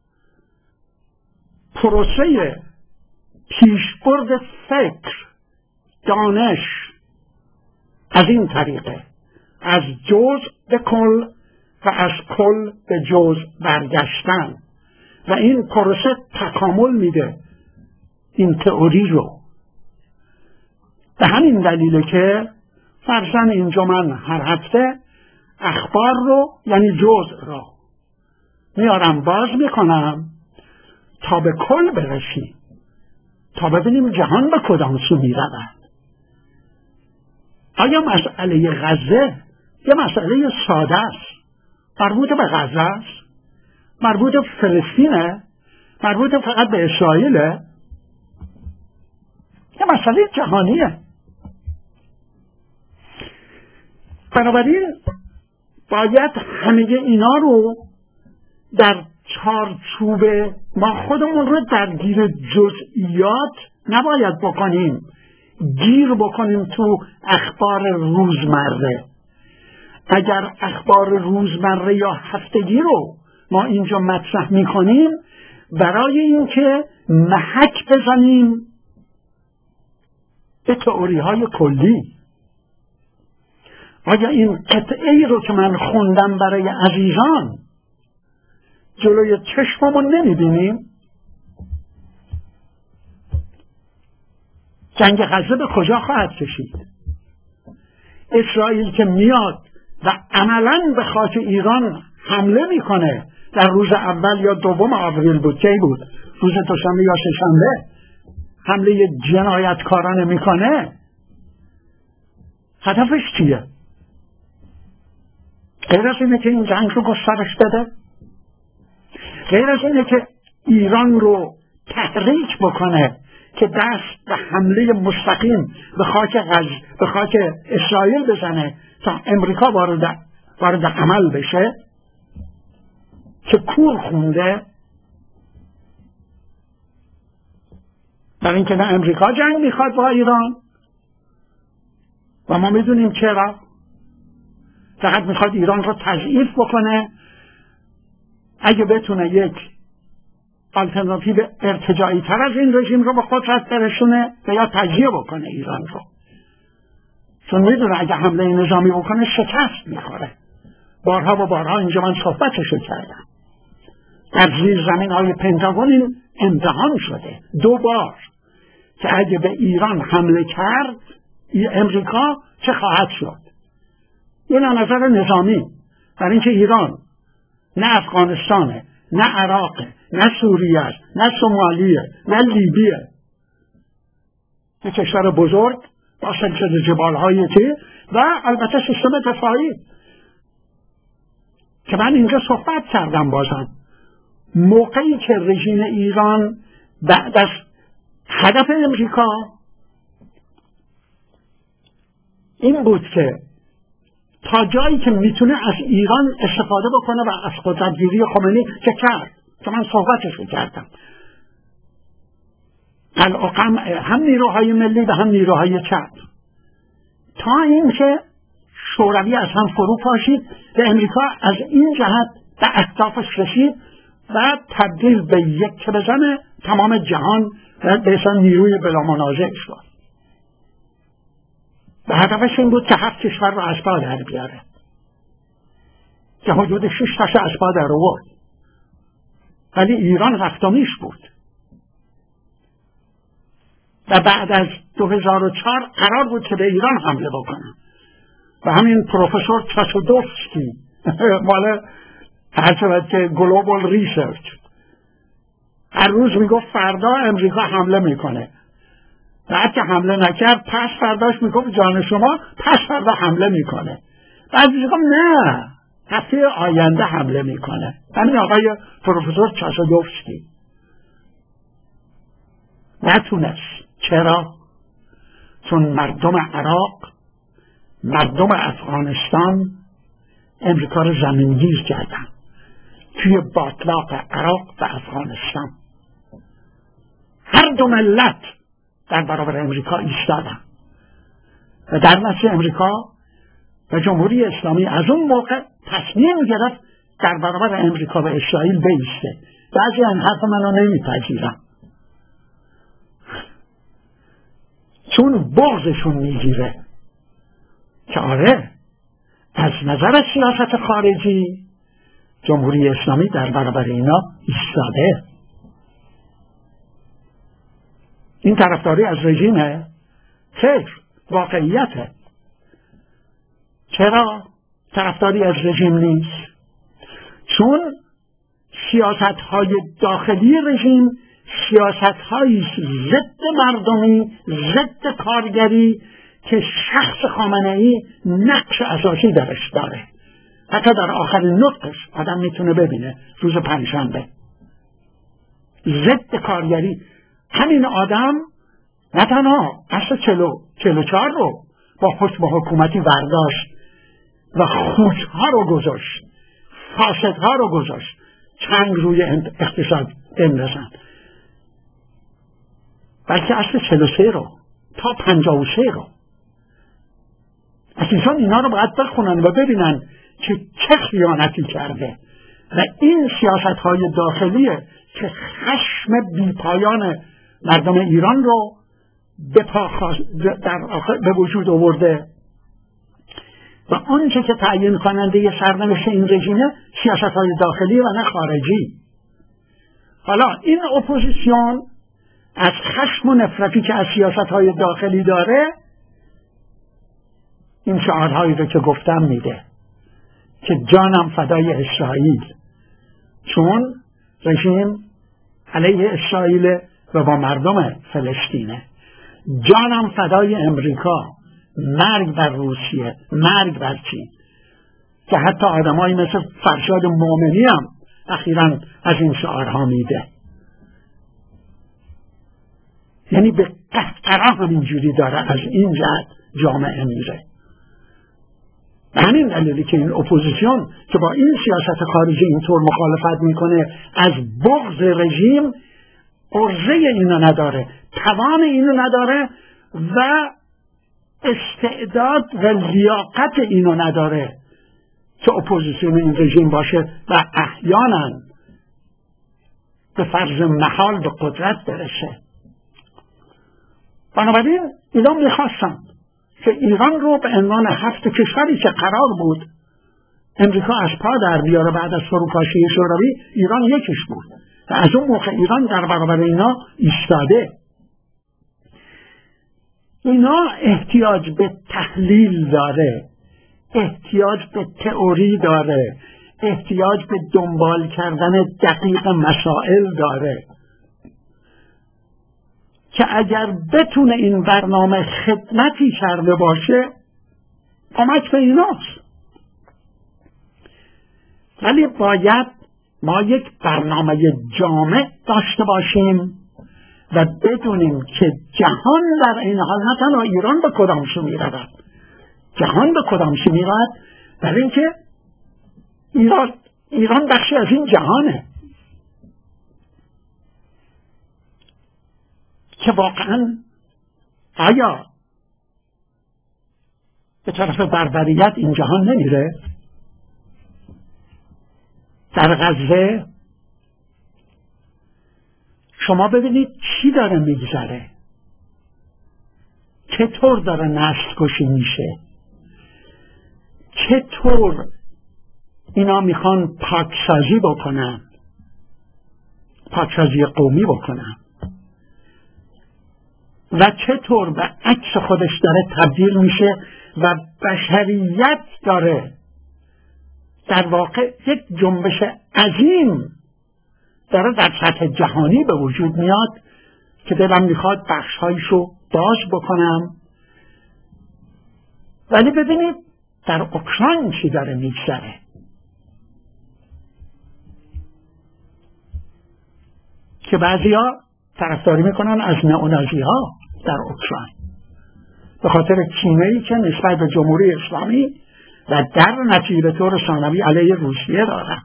پروسه پیشبرد فکر، دانش از این طریقه، از جزء به کل و از کل به جزء برگشتن، و این پروسه تکامل میده این تئوری رو. به همین دلیله که فرضاً اینجا من هر هفته اخبار رو یعنی جزء رو میارم باز میکنم تا به کل برسیم، تا ببینیم جهان به کدام سو میرود. آیا مسئله غزه یه مسئله ساده است، مربوط به غزه است، مربوط به فلسطینه، مربوط فقط به اسرائیله؟ یه مسئله جهانیه. بنابراین باید همه اینا رو در چارچوب ما خودمون رو درگیر جزئیات نباید بکنیم، گیر بکنیم تو اخبار روزمره. اگر اخبار روزمره یا هفتگی رو ما اینجا مطرح میکنیم برای اینکه محک بزنیم به تئوری های کلی، آیا این قطعه ای رو که من خوندم برای عزیزان جلوی چشممون نمیبینیم؟ جنگ غزه به کجا خواهد کشید؟ اسرائیل که میاد و عملاً به خاک ایران حمله میکنه، در روز اول یا دوم آوریل بود، کی بود؟ روز دوشنبه یا سه‌شنبه حمله جنایتکارانه میکنه. هدفش چیه؟ غیر از اینه که این جنگ رو گسترش بده، غیر از اینه که ایران رو تحریک بکنه که دست به حمله مستقیم به خاک غز به خاک اسرائیل بزنه تا امریکا وارد وارد عمل بشه، که کور خونده برای اینکه نه امریکا جنگ میخواد با ایران و ما میدونیم چرا، فقط میخواد ایران رو تضعیف بکنه. اگه بتونه یک آلترناتیو ارتجاعی تر از این رژیم رو به قدرت برسونه و یا تجزیه بکنه ایران رو، چون میدونه اگه حمله نظامی بکنه شکست میخوره. بارها و بارها اینجا من صحبتشو کردم، در زیر زمین های پنتاگون این امتحان شده دو بار که اگه به ایران حمله کرد امریکا چه خواهد شد. این از نظر نظامی، برای اینکه ایران نه افغانستانه، نه عراقه، نه سوریه، نه سومالیه، نه لیبیه، یه کشور بزرگ با سلسله جبال‌های چی و البته سیستم دفاعی که من اینجا صحبت کردم. بازم موقعی که رژیم ایران بعد از هدف امریکا این بود که تا جایی که میتونه از ایران استفاده بکنه و از قدرتگیری خمینی که کرد، که من صحبتشو کردم، الان هم نیروهای ملی و هم نیروهای چپ، تا اینکه شوروی از هم فرو پاشید و امریکا از این جهت به اهدافش رسید و تبدیل به یک بزن تمام جهان و به اصلا نیروی بلا منازع شد. و هدفش این بود که هفت کشور رو از پا در بیاره. که حدود شش تاش از پا در آورد، ولی ایران هفتمیش بود و بعد از دو هزار و چهار قرار بود که به ایران حمله بکنن و همین پروفسور چاسودوفسکی مال هر که گلوبال ریسرچ هر روز میگفت فردا امریکا حمله میکنه، بعد که حمله نکرد پس فرداش میگفت جان شما پس فردا حمله میکنه، بعد میگفت نه هفته آینده حمله میکنه. همین آقای پروفسور چاسودوفسکی نتونست. چرا؟ چون مردم عراق، مردم افغانستان امریکا رو زمینگیر کردن توی باطلاق عراق و افغانستان. هر دو ملت در برابر امریکا ایستادن و در نتیجه امریکا و جمهوری اسلامی از اون موقع تصمیم گرفت در برابر امریکا و اسرائیل بیسته. بعضی این حرف منو نمیپذیرن چون بغضشون میگیره که آره از نظر سیاست خارجی جمهوری اسلامی در برابر اینا ایستاده. این طرفداری از رژیمه؟ خیر، واقعیته. چرا طرفداری از رژیم نیست؟ چون سیاست های داخلی رژیم سیاست های ضد مردمی، ضد کارگری که شخص خامنه‌ای نقش اساسی درش داره. حتی در آخرین نطقش آدم میتونه ببینه روز پنجشنبه ضد کارگری. همین آدم نه تنها اصل چلو چلو چار رو با حکم حکومتی برداشت و خوشها رو گذاشت، فاسدها رو گذاشت، چنگ روی اقتصاد بندازن، بلکه اصل چلو سه رو تا پنجاه و سه رو اصلا اینا رو باید بخونن و ببینن که چه خیانتی کرده و این سیاست های داخلیه که خشم بیپایان مردم ایران رو به, در آخر به وجود آورده و آنچه که تعیین کننده سرنوشت این رژیمه سیاست های داخلی و نه خارجی. حالا این اپوزیسیون از خشم و نفرتی که از سیاست های داخلی داره این شعارهایی رو که گفتم میده که جانم فدای اسرائیل، چون رژیم علیه اسرائیل و با مردم فلسطینه. جانم فدای امریکا، مرگ بر روسیه، مرگ بر چین، که حتی آدمایی مثل فرشاد مومنی هم اخیراً از این شعارها میده. یعنی به قهقرا هم اینجوری داره از این جهت جامعه میره. به همین دلیلی که این اپوزیسیون که با این سیاست خارجی اینطور مخالفت میکنه از بغض رژیم عرضه اینو نداره، توان اینو نداره و استعداد و لیاقت اینو نداره که اپوزیسیون این رژیم باشه و احیانا به فرض محال به قدرت برسه. بنابراین اینا میخواستن که ایران رو به عنوان هفت کشوری که قرار بود امریکا از پا در بیاره بعد از فروپاشی شوروی، ایران یکیش بود و از اون موقع ایران در برابر اینا ایستاده. اینا احتیاج به تحلیل داره، احتیاج به تئوری داره، احتیاج به دنبال کردن دقیق مسائل داره که اگر بتونه این برنامه خدمتی کرده باشه کمک به ایناست. ولی باید ما یک برنامه جامع داشته باشیم و بدونیم که جهان در این حال نه تنها ایران به کدام سو می رود، جهان به کدام سو می رود، برای اینکه ایران ایران بخشی از این جهانه که واقعا آیا به طرف بربریت این جهان نمیره؟ در غزه شما ببینید چی داره میگذره، چطور داره نسل کشی میشه، چطور اینا میخوان پاکسازی بکنن، پاکسازی قومی بکنن و چطور به عکس خودش داره تبدیل میشه و بشریت داره در واقع یک جنبش عظیم داره در سطح جهانی به وجود میاد که دلم میخواد بخشهایشو باز بکنم. ولی ببینید در اوکراین چی داره میگذره. که بعضیا طرفداری میکنن از نئونازی ها در اوکراین به خاطر کینه‌ای که نسبت به جمهوری اسلامی و در نتیجه به طور ثانوی علیه روسیه دارن.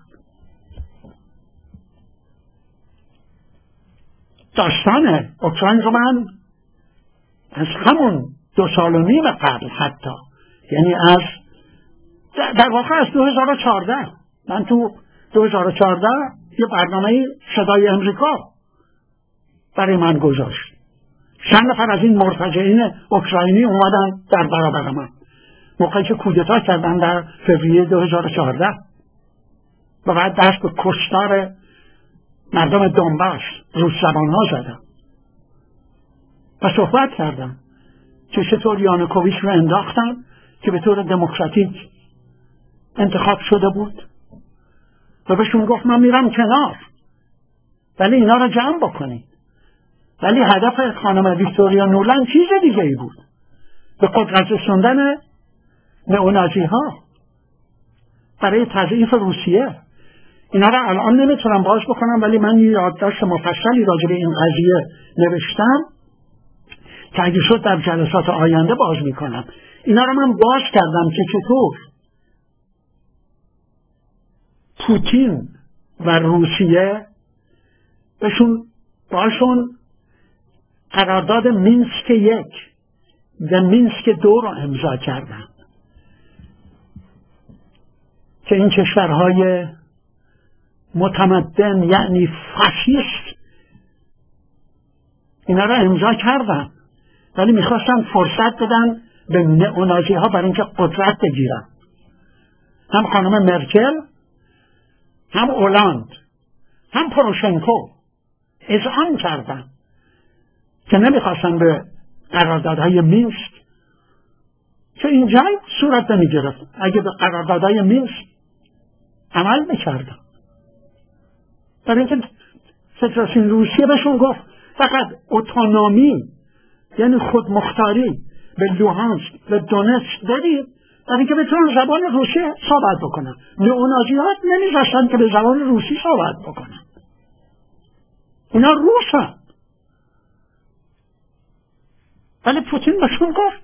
داستان اوکراین رو من از همون دو سال و نیم قبل حتی یعنی از در واقع از دو هزار و چهارده من تو دو هزار و چهارده یه برنامه صدای امریکا برای من گذاشت. چند نفر از این مرتجعین اوکراینی اومدن در برابر من موقعی که کودتا کردن در فوریه دو هزار و چهارده و بعد دست به کشتار مردم دونباس روس زبان ها زدن و صحبت کردن که چطور یانوکوویچ رو انداختن که به طور دموکراتیک انتخاب شده بود و بهشون گفت من میرم کنار ولی اینا رو جمع بکنید. ولی هدف خانم ویکتوریا نولند چیز دیگه ای بود، به قدرت رسوندن نئونازی ها برای تضعیف روسیه. اینا رو الان نمیتونم باز بکنم ولی من یه یادداشت مفصلی راجع به این قضیه نوشتم که اگه شد در جلسات آینده باز میکنم. اینا رو من باز کردم که چطور پوتین و روسیه بهشون باشون قرارداد مینسک یک و مینسک دو رو امضا کردن که این کشورهای متمدن یعنی فاشیست اینا رو امضا کردن ولی میخواستن فرصت بدن به نئونازی ها برای اینکه قدرت بگیرن. هم خانم مرکل هم اولاند هم پروشنکو اذعان کردن که نمیخواستن به قراردادهای مینسک که اینجا صورت نمیگرفت اگه به قراردادهای مینسک عمل میکردن. برای اینکه فدراسیون روسیه بهشون گفت فقط اتونومی یعنی خودمختاری به لوهانسک و دونتسک بدید برای اینکه بتونن زبان روسی صحبت بکنن. نئونازی‌ها نمیذاشتن که به زبان روسی صحبت بکنن. اینا روسن. ولی پوتین بهشون گفت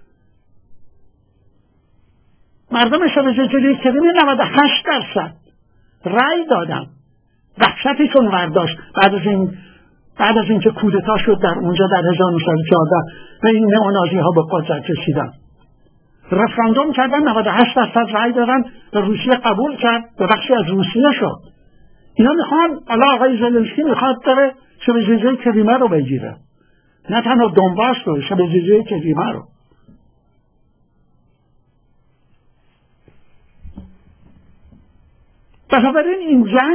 مردم شبه جزیره کریم نود و هشت درصد رأی دادن. وحشتشون برداشت بعد از این بعد از اینکه کودتا شد در اونجا در هزار و نهصد و چهارده و این نئونازی ها به قدرت رسیدن. رفراندوم کردن نود و هشت درصد رأی دادن و روسیه قبول کرد و بخشی از روسیه شد. اینا میخوان الان آقای زلنسکی میخواد داره شبه جزیره کریمه رو بگیره، نه تنها دونباس رو، شبه جزیره کریمه رو. بنابراین این جنگ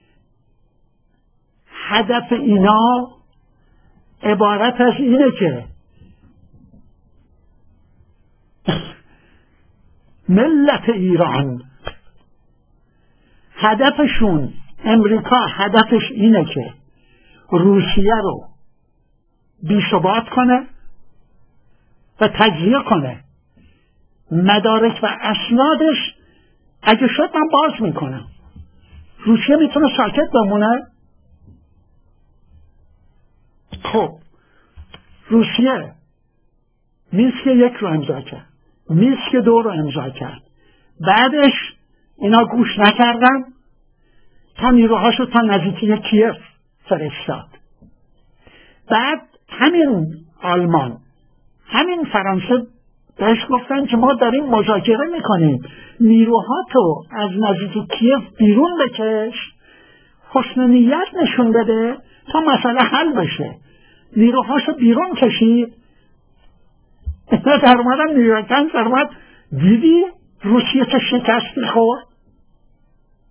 هدف اینا عبارت از اینه که ملت ایران هدفشون، امریکا هدفش اینه که روسیه رو بی‌ثبات کنه و تجزیه کنه. مدارک و اسنادش اگه شد من باز میکنم. روسیه میتونه ساکت بمونه؟ خب روسیه مینسک یک رو امضا کرد، مینسک دو رو امضا کرد، بعدش اینا گوش نکردن تا نیروهاشو تا نزدیکی کیف فرستاد. بعد همین آلمان همین فرانسه بهش گفتن که ما داریم مذاکره میکنیم، نیروها تو از نزدیک کیف بیرون بکش، حسن نیت نشون بده تا مسئله حل بشه. نیروهاشو بیرون کشید. اینا در اومدن نیروکن در اومد دیدی روسیه چه شکستی خورد.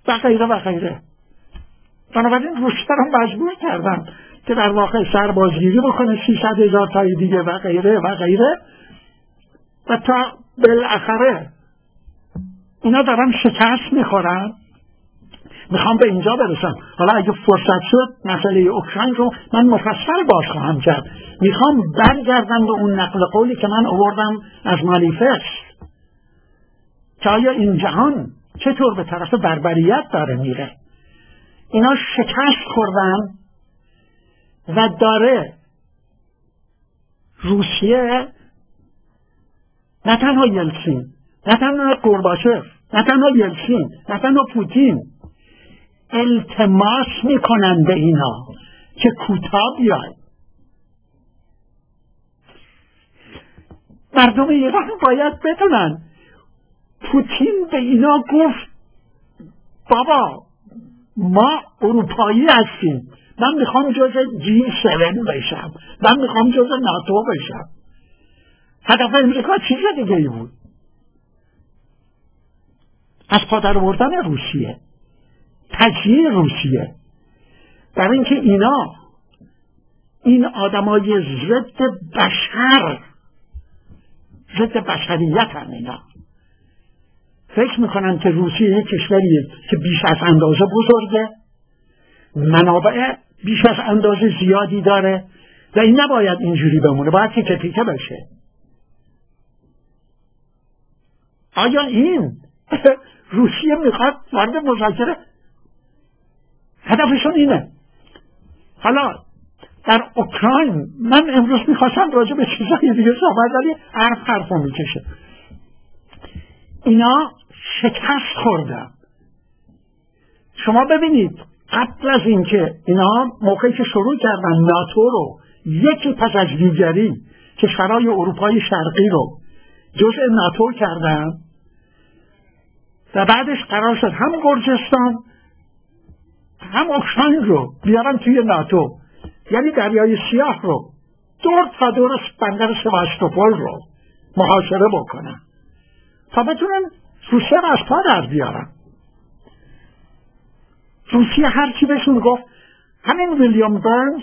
و غیره و غیره. بنابراین روسیه رو مجبور کردن که در واقع سربازگیری بکنه سیصد هزار تای دیگه و غیره و غیره و تا بالاخره اینا دارن شکست میخورن. میخوام به اینجا برسم. حالا اگه فرصت شد مسئله اوکراین رو من مفصل باز خواهم کرد. میخوام برگردم به اون نقل قولی که من آوردم از مانیفست که آیا این جهان چطور به طرف بربریت داره میره. اینا شکست خوردن و داره روسیه، نه تنها یلسین، نه تنها گورباچف، نه تنها یلسین، نه تنها پوتین، التماس میکنن به اینا که کوتاه بیاید. مردم ایران باید بدونن پوتین به اینا گفت بابا ما اروپایی هستیم، من میخوام جز جی هفت بشم، من میخوام جز ناتو بشم. هدف امریکا چیز دیگه ای بود، از پادر بردن روسیه، تجزیه روسیه، برای اینکه اینا این آدمای ضد بشر، ضد بشریت هم اینا فکر میکنن که روسیه یک کشوریه که بیش از اندازه بزرگه، منابع بیش از اندازه زیادی داره و این نباید اینجوری بمونه، باید تیکه تیکه بشه. آیا این روسیه میخواد وارد مذاکره؟ هدفشون اینه. حالا در اوکراین من امروز میخواستم راجع به چیزای دیگه صحبت، ولی حرف حرفو میکشه. اینا شکست خوردن. شما ببینید قبل از اینکه اینا موقعی که شروع کردن ناتو رو یکی پس از دیگری کشورهای اروپای شرقی رو جزء ناتو کردن و بعدش قرار شد هم گرجستان هم اوکراین رو بیارن توی ناتو، یعنی دریای سیاه رو دور تا دور بندر سواستوپول رو محاصره بکنن تا بتونن روسیه رو از پا در بیارن. روسیه هر چی بهشون گفت. همین ویلیام برنز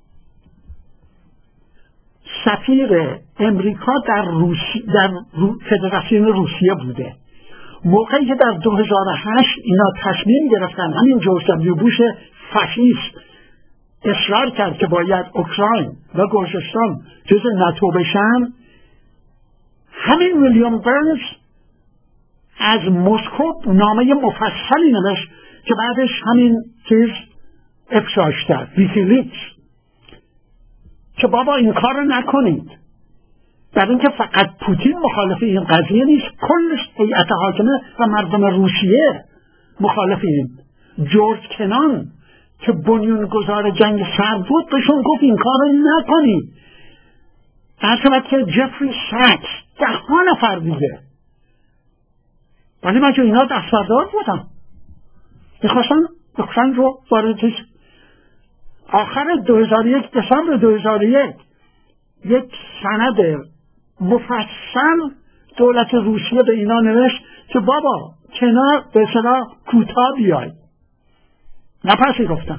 سفیر امریکا در روسی در رو... فدراسیون روسیه بوده. موقعی که در دو هزار و هشت اینا تصمیم گرفتن، همین جورج دبلیو بوش فاشیست اصرار کرد که باید اوکراین و گرجستان جزء ناتو بشن، همین ویلیام برنز از مسکو نامه مفصلی نوشت که بعدش همین چیز افشاش کرد، ویکیلیکس، که بابا این کار رو نکنید. در اینکه فقط پوتین مخالف این قضیه نیست، کل هیئت حاکمه و مردم روسیه مخالف این. جورج کنان که بنیانگذار جنگ سرد بود بهشون گفت این کار رو نکنید. در صورت که جفری ساکس ده ها نفر دیگه، ولی من که اینا دستبردار بودن میخواستن اوکراین رو واردش. آخر دو هزار و یک، دسامبر دو هزار و یک، یک سند مفصل دولت روسیه به اینا نوشت که بابا کنار به اصطلاح کوتاه بیاید. نپذیرفتن.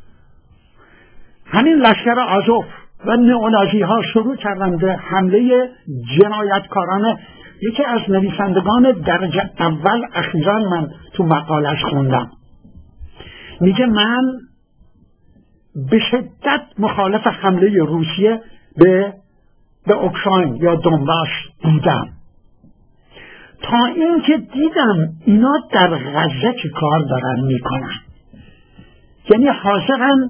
همین لشکر آزوف و نئونازی ها شروع کردن به حمله جنایتکارانه. یکی از نویسندگان درجه اول اخیراً من تو مقالش خوندم، میگه من به شدت مخالف حمله روسیه به به اوکراین یا دونباس بودم، تا اینکه دیدم اینا در غزه چه کار دارن میکنن. یعنی حاضرن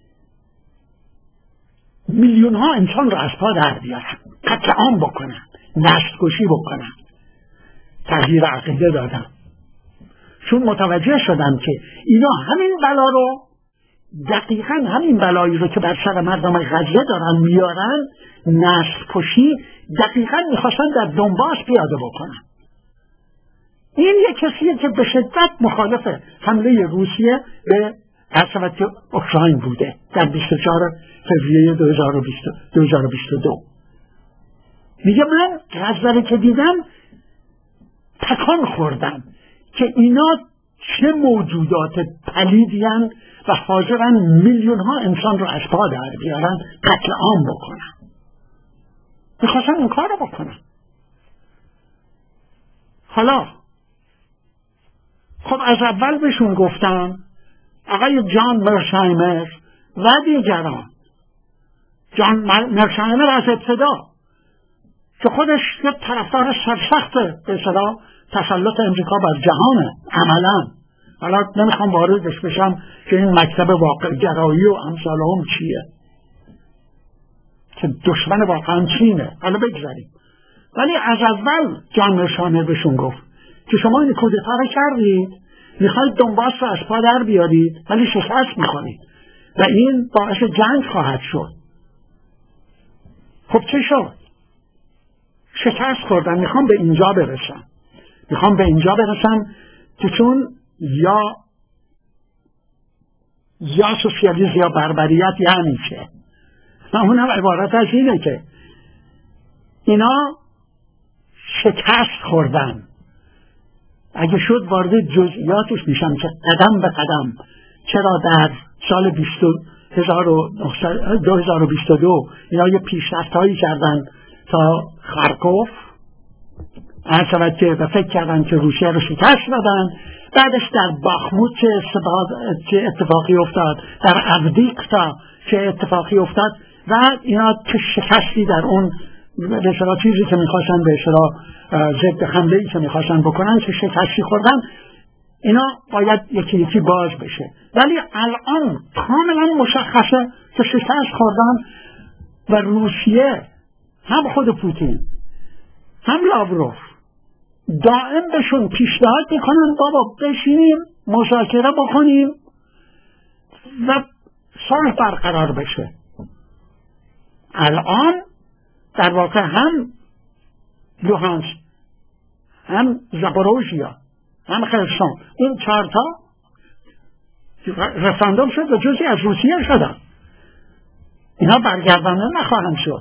میلیون ها انسان رو از پا در بیارن، قتل عام بکنن، نسل کشی بکنن. تغییر عقیده دادم، چون متوجه شدم که اینا همین بلا رو، دقیقا همین بلایی رو که بر سر مردم غزه دارن میارن، نسل کشی، دقیقا میخواستن در دونباس پیاده بکنن. این یک کسیه که به شدت مخالف حمله روسیه به عاصمت اوکراین بوده در بیست و چهارم فوریه دو هزار و بیست و دو. میگه من غزه رو که دیدم تکان خوردم که اینا چه موجودات پلیدین و حاضرن میلیون ها انسان رو از پا در بیارن، قتل عام بکنن. میخواستن این کار رو بکنن. حالا خب از اول بهشون گفتم آقای جان مرشایمر و دیگران، جان مرشایمر از ابتدا که خودش یه طرفدار سرسخت به اصطلاح تسلط امریکا بر جهانه عملا، حالا نمیخوام واردش بشم که این مکتب واقع‌گرایی و امثال هم چیه که دشمن واقعا چینه، حالا بگذاریم. ولی از اول جان مرشایمر بهشون گفت که شما این کودتا رو کردید، میخواید دنباس رو از پا در بیارید ولی شکست میکنید و این باعث جنگ خواهد شد. خب چه شد؟ شکست خوردن. میخوام به اینجا برسم میخوام به اینجا برسم که چون یا یا سوسیالیسم یا بربریت یعنی چه؟ اونم عبارت از اینه که اینا شکست خوردن. اگه شد وارد جزئیاتش میشم که قدم به قدم چرا در سال دو هزار و بیست و دو اینا یه پیشرفت هایی کردن تا خارکوف اصلا که و فکر کردن که روسیه رو شکست دادن، بعدش در باخموت چه اتفاقی افتاد، در اودیکتا چه اتفاقی افتاد و اینا چه شکستی در اون به اصطلاح چیزی که میخواستن به اصطلاح ضد حمله‌ای که میخواستن بکنن که شکستی خوردن. اینا باید یکی یکی باز بشه. ولی الان کاملا مشخصه که شکست خوردن و روسیه هم خود پوتین هم لاوروف دائم بهشون پیشنهاد میکنن بابا بشینیم مذاکره بکنیم و صلح برقرار بشه. الان در واقع هم لوهانسک هم زاپوروژیا هم خرسون این چهارتا رفراندوم شد و جزئی از روسیه شدن. اینا برگردانده نخواهند شد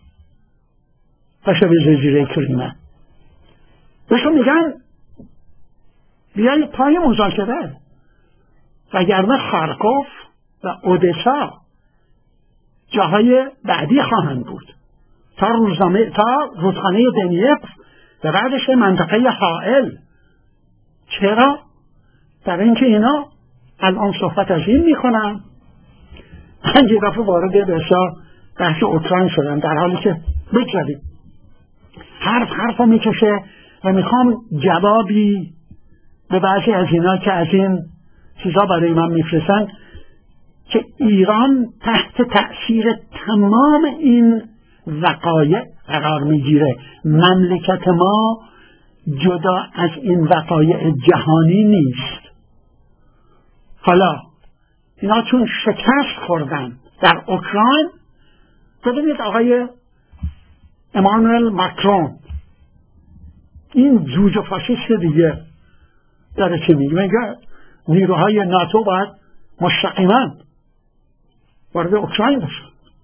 و شبه جزیره کریمه. بهشون میگن بیایید پای مذاکره، وگرنه خارکوف و اودسا جاهای بعدی خواهند بود تا روزنامه تا رودخانه دنیپر و بعدش منطقه حائل. چرا؟ در اینکه اینا الان صحبت از این میکنن من یه دفعه وارد بسا بحث اوکراین شدم، در حالی که بگذارید حرف حرف میکشه و میخوام جوابی به بعضی از اینا که از این چیزا برای من میفرستن که ایران تحت تأثیر تمام این وقایع قرار میگیره. مملکت ما جدا از این وقایع جهانی نیست. حالا اینا چون شکست خوردن در اوکراین، ببینید آقای امانوئل ماکرون این جوجه فاشیست دیگه داره چه میگه؟ میگه نیروهای ناتو باید مستقیما وارد اوکراین بشه.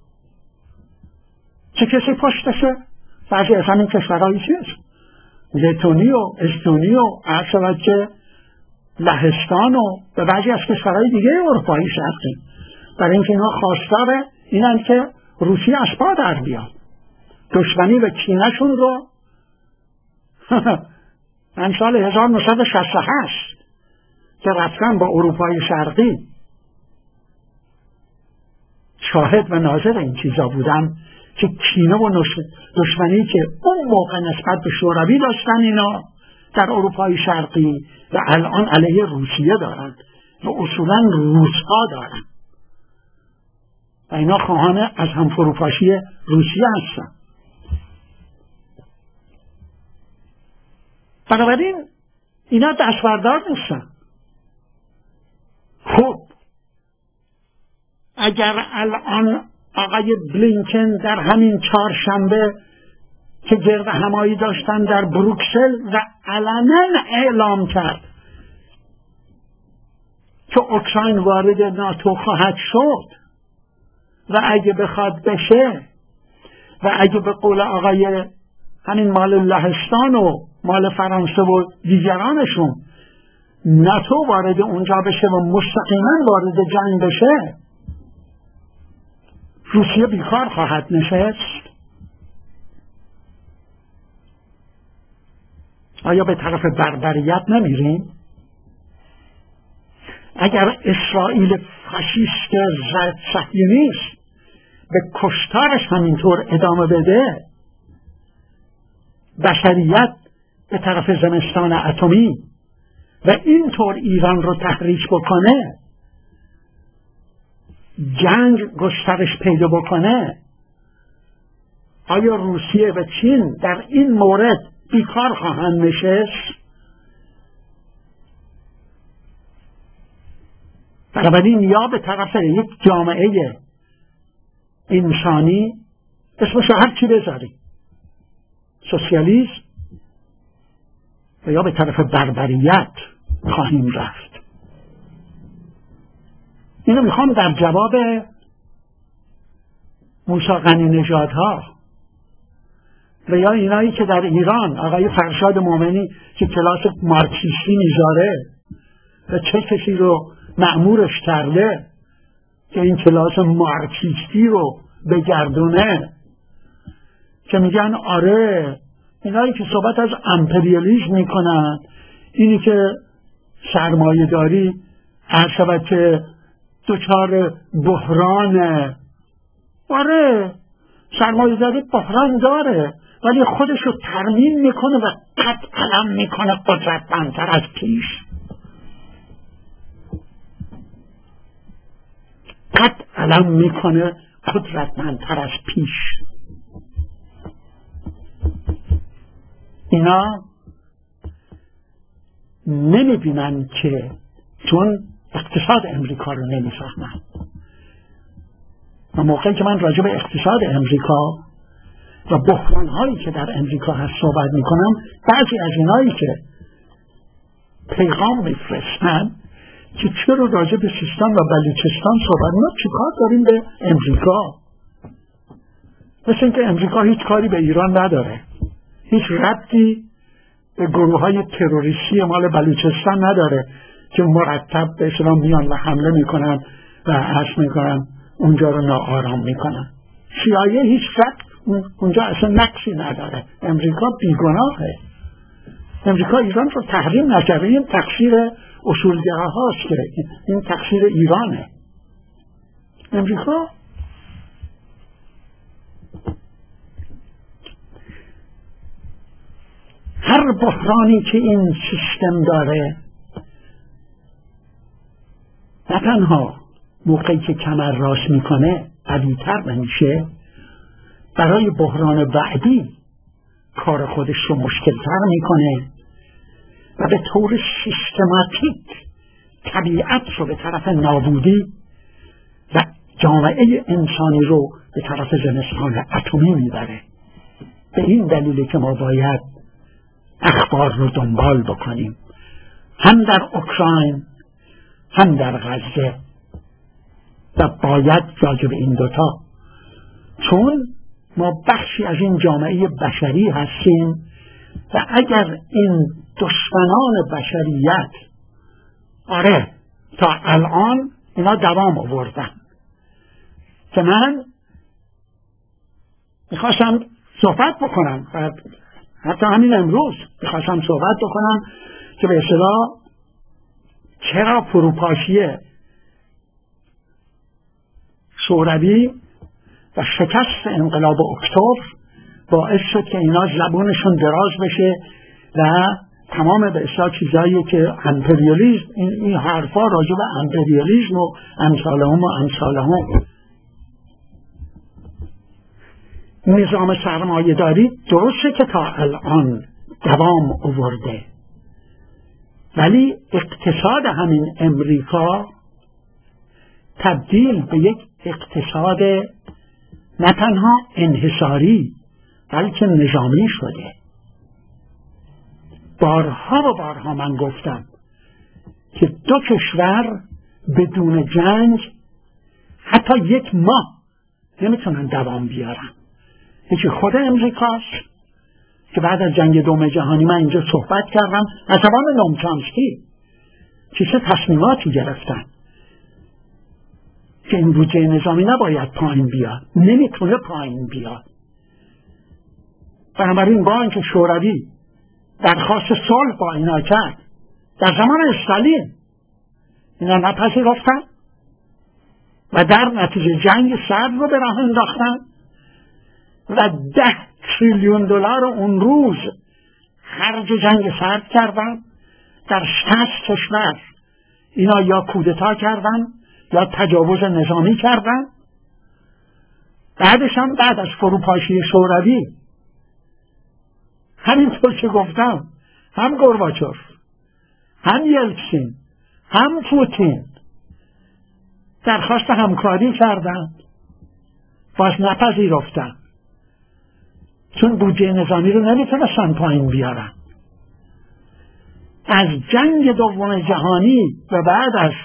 چه کسی پشتشه؟ بعضی از همین کشورهای چیز لتونی و استونی و عرض که لهستان و به بعضی از کشورهای دیگه اروپایی شرقی، برای اینکه اینا خواستار اینن که روسیه از پا در بیاد، دشمنی و کینه‌شون رو من سال هزار و نهصد و شصت و هشت که رفتن با اروپای شرقی شاهد و ناظر این چیزا بودم که کینه و دشمنی که اون موقع نسبت به شوروی داشتن اینا در اروپای شرقی و الان علیه روسیه دارن و اصولا روس‌ها دارن و اینا خواهان از هم فروپاشی روسیه هستن. بنابراین اینا دستبردار نیستن. خب اگر الان آقای بلینکن در همین چهارشنبه که گرد همایی داشتن در بروکسل و علنا اعلام کرد که اوکراین وارد ناتو خواهد شد و اگه بخواد بشه و اگه به قول آقای همین مال لهستان و مال فرانسه و دیگرانشون ناتو وارد اونجا بشه و مستقیما وارد جنگ بشه، روسیه بیکار خواهد نشست؟ آیا به طرف بربریت نمیریم؟ اگر اسرائیل فاشیست صهیونیست به کشتارش همینطور ادامه بده، بشریت به طرف زمستان اتمی و اینطور ایران رو تحریک بکنه، جنگ گسترش پیدا بکنه، آیا روسیه و چین در این مورد بیکار خواهند نشست؟ بنابراین یا به طرف یک جامعه انسانی، اسمش هر چی بذاری، سوسیالیسم، و یا به طرف بربریت خواهیم رفت. اینو میخوام در جواب موسی غنی نژادها و یا اینایی که در ایران آقای فرشاد مومنی که کلاس مارکسیستی میذاره و چه کسی رو مأمورش کرده که این کلاس مارکسیستی رو بگردونه، که میگن آره اینایی که صحبت از امپریالیسم میکنن، اینی که سرمایه داری هر شود که دچار بحرانه. آره سرمایه داری بحران داره، ولی خودش رو ترمیم میکنه و قد علم میکنه قدرتمندتر از پیش. قد علم میکنه قدرتمندتر از پیش. اینا نمیبینن که چون اقتصاد امریکا رو نمیفهمن. و موقعی که من راجع به اقتصاد امریکا و بحران‌هایی که در امریکا هست صحبت میکنم، بعضی از اینایی که پیغام میفرستن که چرا راجع به سیستان و بلوچستان صحبت، ما چی کار داریم به امریکا؟ مثل اینکه امریکا هیچ کاری به ایران نداره، هیچ ربطی به گروه های تروریستی مال بلوچستان نداره که مرتب به اسلام میان و حمله میکنن و عرض میکنن اونجا رو ناآرام میکنن. سیایه هیچ ربط اونجا اصلا نقشی نداره. امریکا بیگناهه. امریکا ایران رو تحریم نکرده. این تقصیر اصولگرا هاست که این تقصیر ایرانه. امریکا هر بحرانی که این سیستم داره، نه تنها موقعی که کمر راست میکنه قوی‌تر نمیشه، برای بحران بعدی کار خودش رو مشکلتر میکنه و به طور سیستماتیک طبیعت رو به طرف نابودی و جامعه انسانی رو به طرف زمستان اتمی میبره. به این دلیله که ما باید اخبار رو دنبال بکنیم، هم در اوکراین هم در غزه، و باید راجع به این دوتا، چون ما بخشی از این جامعه بشری هستیم و اگر این دشمنان بشریت، آره تا الان اینا دوام آوردن، که من میخواستم صحبت بکنم و حتی همین امروز میخواستم صحبت بکنم که به اصطلاح چرا فروپاشی شوروی و شکست انقلاب اکتبر باعث شد که اینا زبونشون دراز بشه و تمام به اصطلاح چیزایی که امپریالیسم، این, این حرفا راجع به امپریالیسم و امثالهم و امثالهم، نظام سرمایه داری درسته که تا الان دوام آورده، ولی اقتصاد همین امریکا تبدیل به یک اقتصاد نه تنها انحصاری بلکه نظامی شده. بارها و بارها من گفتم که دو کشور بدون جنگ حتی یک ماه نمیتونن دوام بیارن. یکی خود امریکاست که بعد از جنگ دوم جهانی من اینجا صحبت کردم از زمان نوم چامسکی که چه تصمیماتی گرفتن که این بودجه نظامی نباید پایین بیاد، نمیتونه پایین بیاد. بنابراین بانک شوروی درخواست صلح با اینا کرد در زمان استالین، اینا نپذیرفتن و در نتیجه جنگ سرد رو به راه انداختن و ده تریلیون دلار اون روز خرج جنگ سرد کردن. در شصت کشور اینا یا کودتا کردن یا تجاوز نظامی کردن. بعدش هم بعد از فروپاشی شوروی همینطور که گفتم هم گورباچوف هم یلتسین هم پوتین درخواست همکاری کردن، باز نپذیرفتن چون بودجه نظامی رو نمیتونستن پایین بیارن. از جنگ دوم جهانی و بعد از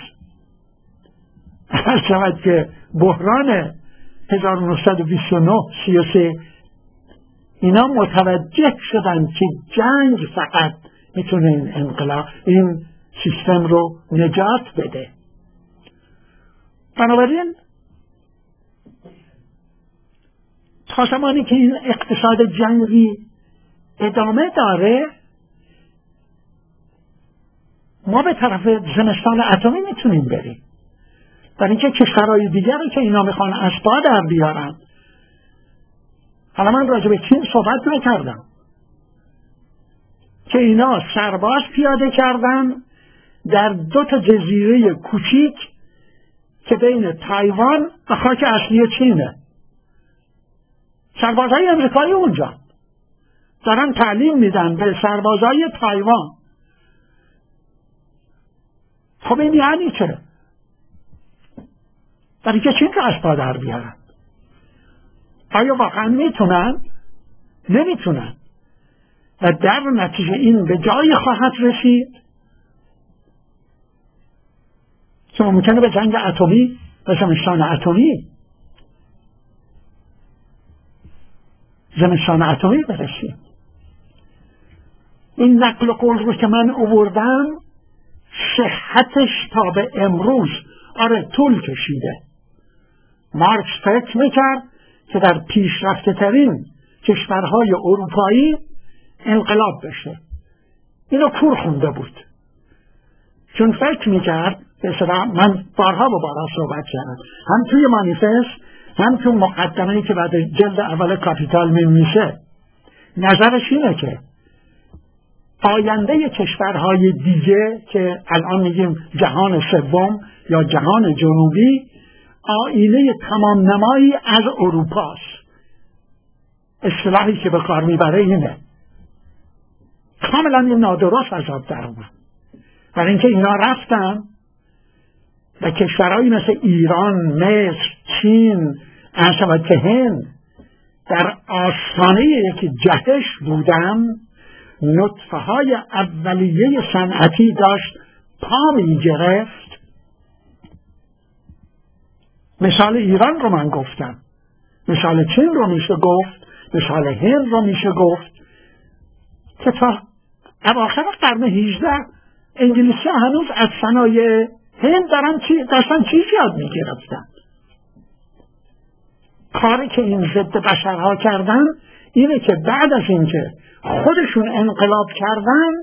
هر شود که بحران هزار و نهصد و بیست و نه سی و سه اینا متوجه شدن که جنگ فقط میتونه این انقلاب این سیستم رو نجات بده. بنابراین تا زمانی که این اقتصاد جنگی ادامه داره ما به طرف زمستان اتمی میتونیم بریم، برای اینکه کشورهای دیگری که اینا میخوان اسبا در بیارن. حالا من راجع به چین صحبت نکردم که اینا سرباز پیاده کردن در دو تا جزیره کوچیک که بین تایوان و خاک اصلی چینه. سربازهای امریکایی اونجا دارن تعلیم میدن به سربازهای تایوان. خب این یعنی چه؟ برای که چین که اسبا در بیارن. آیا واقعا میتونن؟ نمیتونن و در نتیجه این به جایی خواهد رسید که ممکنه به جنگ اتمی و زمستان اتمی زمستان اتمی برسیم. این نقل قول رو که من آوردم صحتش تا به امروز آره طول کشیده. مارکس فکر میکرد که در پیشرفته ترین کشورهای اروپایی انقلاب بشه. اینو کور خونده بود چون فکر میکرد، من بارها و بارها صحبت کردم هم توی مانیفست هم توی مقدمه‌ای که بعد جلد اول کاپیتال میمیشه، نظرش اینه که آینده کشورهای دیگه که الان میگیم جهان سوم یا جهان جنوبی آینه تمام نمایی از اروپاست. اصطلاحی که به کار میبره اینه. کاملا این نادرست از آب در اومد، برای اینکه اینا رفتن و کشورهایی مثل ایران، مصر، چین، عرض که هند در آستانه یک جهش بودن. نطفه های اولیه صنعتی داشت پا می گرفت. مثال ایران رو من گفتم، مثال چین رو میشه گفت، مثال هند رو میشه گفت که تا اواخر قرن هجده انگلیسی هنوز از صنایع هند دارن چی داشتن چیز یاد می گرفتن. کاری که این ضد بشرها کردن اینه که بعد از اینکه خودشون انقلاب کردن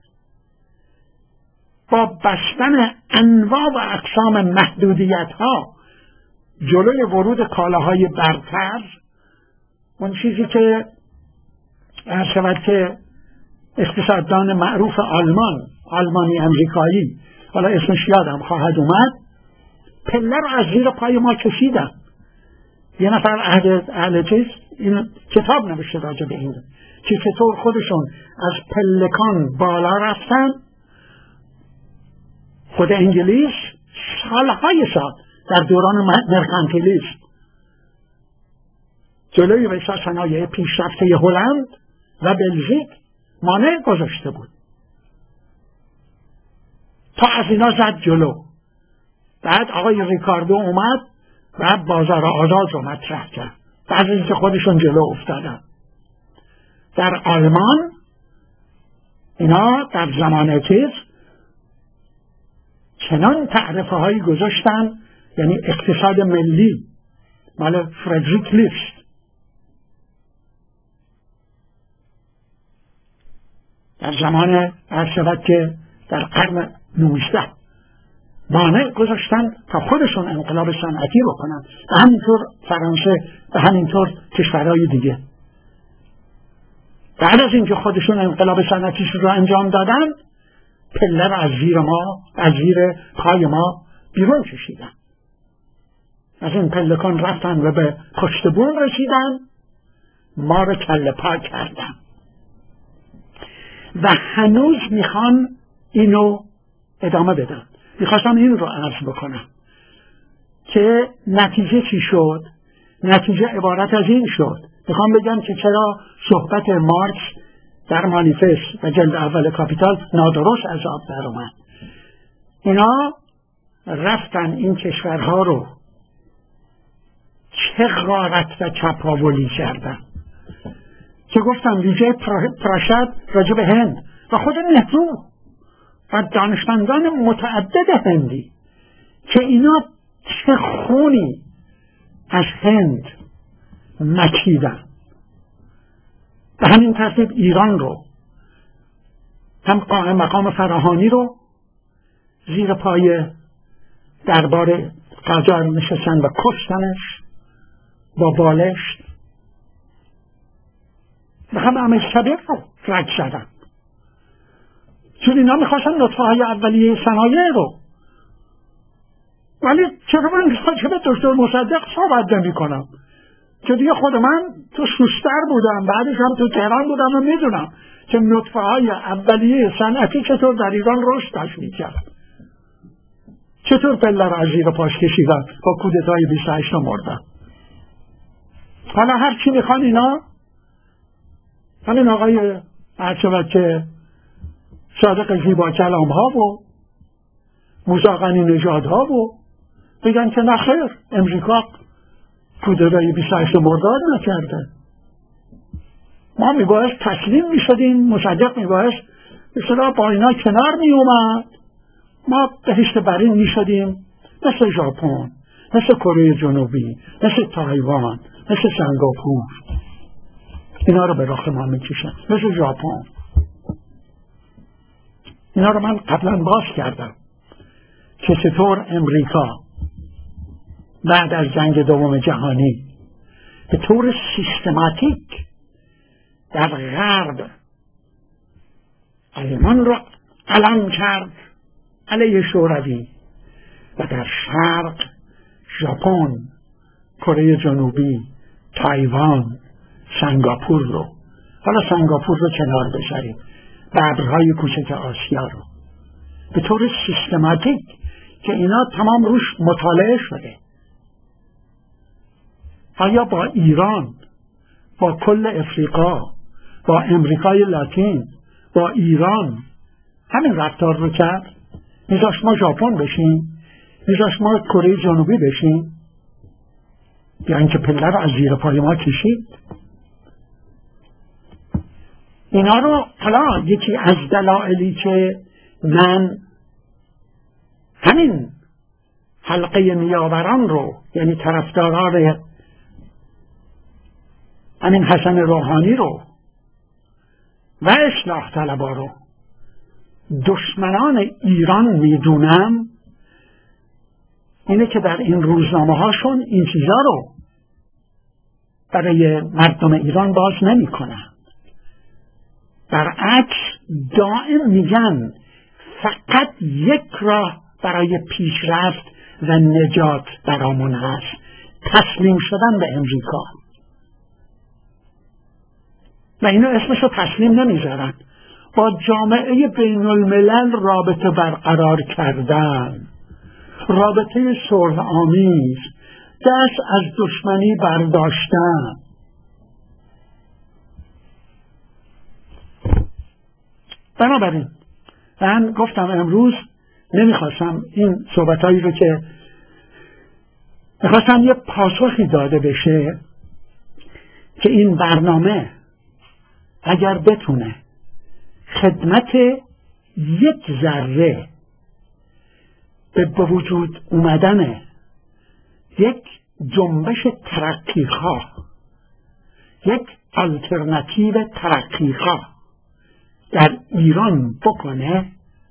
با بستن انواع و اقسام محدودیت ها جلوی ورود کالاهای برتر، اون چیزی که شود که اقتصاددان معروف آلمان آلمانی امریکایی حالا اسمش یادم خواهد اومد، پله رو از زیر پای ما کشیدن. یه نفر اهل اهل چیز این کتاب نوشته راجع به این که چطور خودشون از پلکان بالا رفتن. خود انگلیس سالهای سال در دوران مرکانتیلیسم جلوی ویسا صنایع پیشرفته هلند و بلژیک مانع گذاشته بود تا از اینا زد جلو. بعد آقای ریکاردو اومد و بازار آزاد رو مطرح کرد. بعد از اینکه خودشون جلو افتادن در آلمان اینا در زمان چیز چنان تعرفه هایی گذاشتن، یعنی اقتصاد ملی مال فردریک لیست در زمان عرض که در قرن نوزده مانع گذاشتن تا خودشون انقلاب صنعتی بکنن، و همینطور فرانسه و همینطور کشورهای دیگه. بعد از اینکه خودشون انقلاب صنعتی رو انجام دادن، پله رو از زیر ما، از زیر پای ما بیرون کشیدن. از این پلکان رفتن و به پشت بون رسیدن، ما رو کله پا کردن و هنوز میخوان اینو ادامه بدن. میخواستم این رو عرض بکنم که نتیجه چی شد. نتیجه عبارت از این شد، میخوام بگم که چرا صحبت مارکس در مانیفست و جلد اول کاپیتال نادرست از آب در اومد. اینا رفتن این کشورها رو چه غارت و چپاولی کردن که گفتم ویژه پراشد راجع به هند و خود نهرو و دانشمندان متعدد هندی که اینا چه خونی از هند مکیدن. به همین ترتیب ایران رو هم قائم مقام فراهانی رو زیر پای دربار قاجار نشستن و کشتنش با بالشت، و هم امیل کبیر رو رد زدن، چون اینا میخواستن نطفه های اولیه صنایع رو. ولی چرا من راجع به دکتر مصدق صحبت نمی کنم که دیگه خود من تو سوستر بودم، بعدش هم تو تهران بودم و میدونم که نطفه های اولیه صنعتی چطور در ایران رشد میکرد، چطور پله را از زیر پاش کشیدن با کودتای بیست و هشت مردن. حالا هر چی میخوان اینا، همین آقای عرض که صادق زیبا کلام ها و موسی غنی نژاد ها و بگن که نخیر، امریکا کودتای بیست و هشت مرداد نکرده. ما میبایست تسلیم میشدیم، مصدق میبایست مثلا با اینا کنار میومد، ما بهشت برین میشدیم، مثل ژاپن، مثل کره جنوبی، مثل تایوان، مثل سنگاپور. اینا رو به راه ما میکشن، مثل ژاپن. اینا رو من قبلا باز کردم که چطور امریکا بعد از جنگ دوم جهانی به طور سیستماتیک در غرب آلمان را علم کرد علیه شوروی و در شرق ژاپن، کره جنوبی، تایوان، سنگاپور رو، حالا سنگاپور رو کنار بذاریم، ببرهای کوچک آسیا رو، به طور سیستماتیک که اینا تمام روش مطالعه شده. آیا با ایران، با کل افریقا، با امریکای لاتین، با ایران همین رفتار رو کرد؟ میذاشت ما ژاپن بشیم؟ میذاشت ما کره جنوبی بشیم؟ یا اینکه پله رو از زیر پای ما کشید؟ اینا رو حالا یکی از دلایلی که من همین حلقه نیاوران رو، یعنی طرفداران همین حسن روحانی رو و اصلاح طلبا رو دشمنان ایران میدونم، اینه که در این روزنامه هاشون این چیزا رو برای مردم ایران باز نمی کنن. برعکس دائم میگن فقط یک راه برای پیشرفت و نجات برامون هست، تسلیم شدن به امریکا. و اینو اسمشو تسلیم نمیذارن، با جامعه بین الملل رابطه برقرار کردن، رابطه صلح آمیز، دست از دشمنی برداشتن. بنابراین من گفتم امروز نمیخواستم این صحبتهایی رو که میخواستم یه پاسخی داده بشه که این برنامه اگر بتونه خدمت یک ذره به وجود اومدن یک جنبش ترقیخواه، یک آلترناتیو ترقیخواه در ایران بکنه،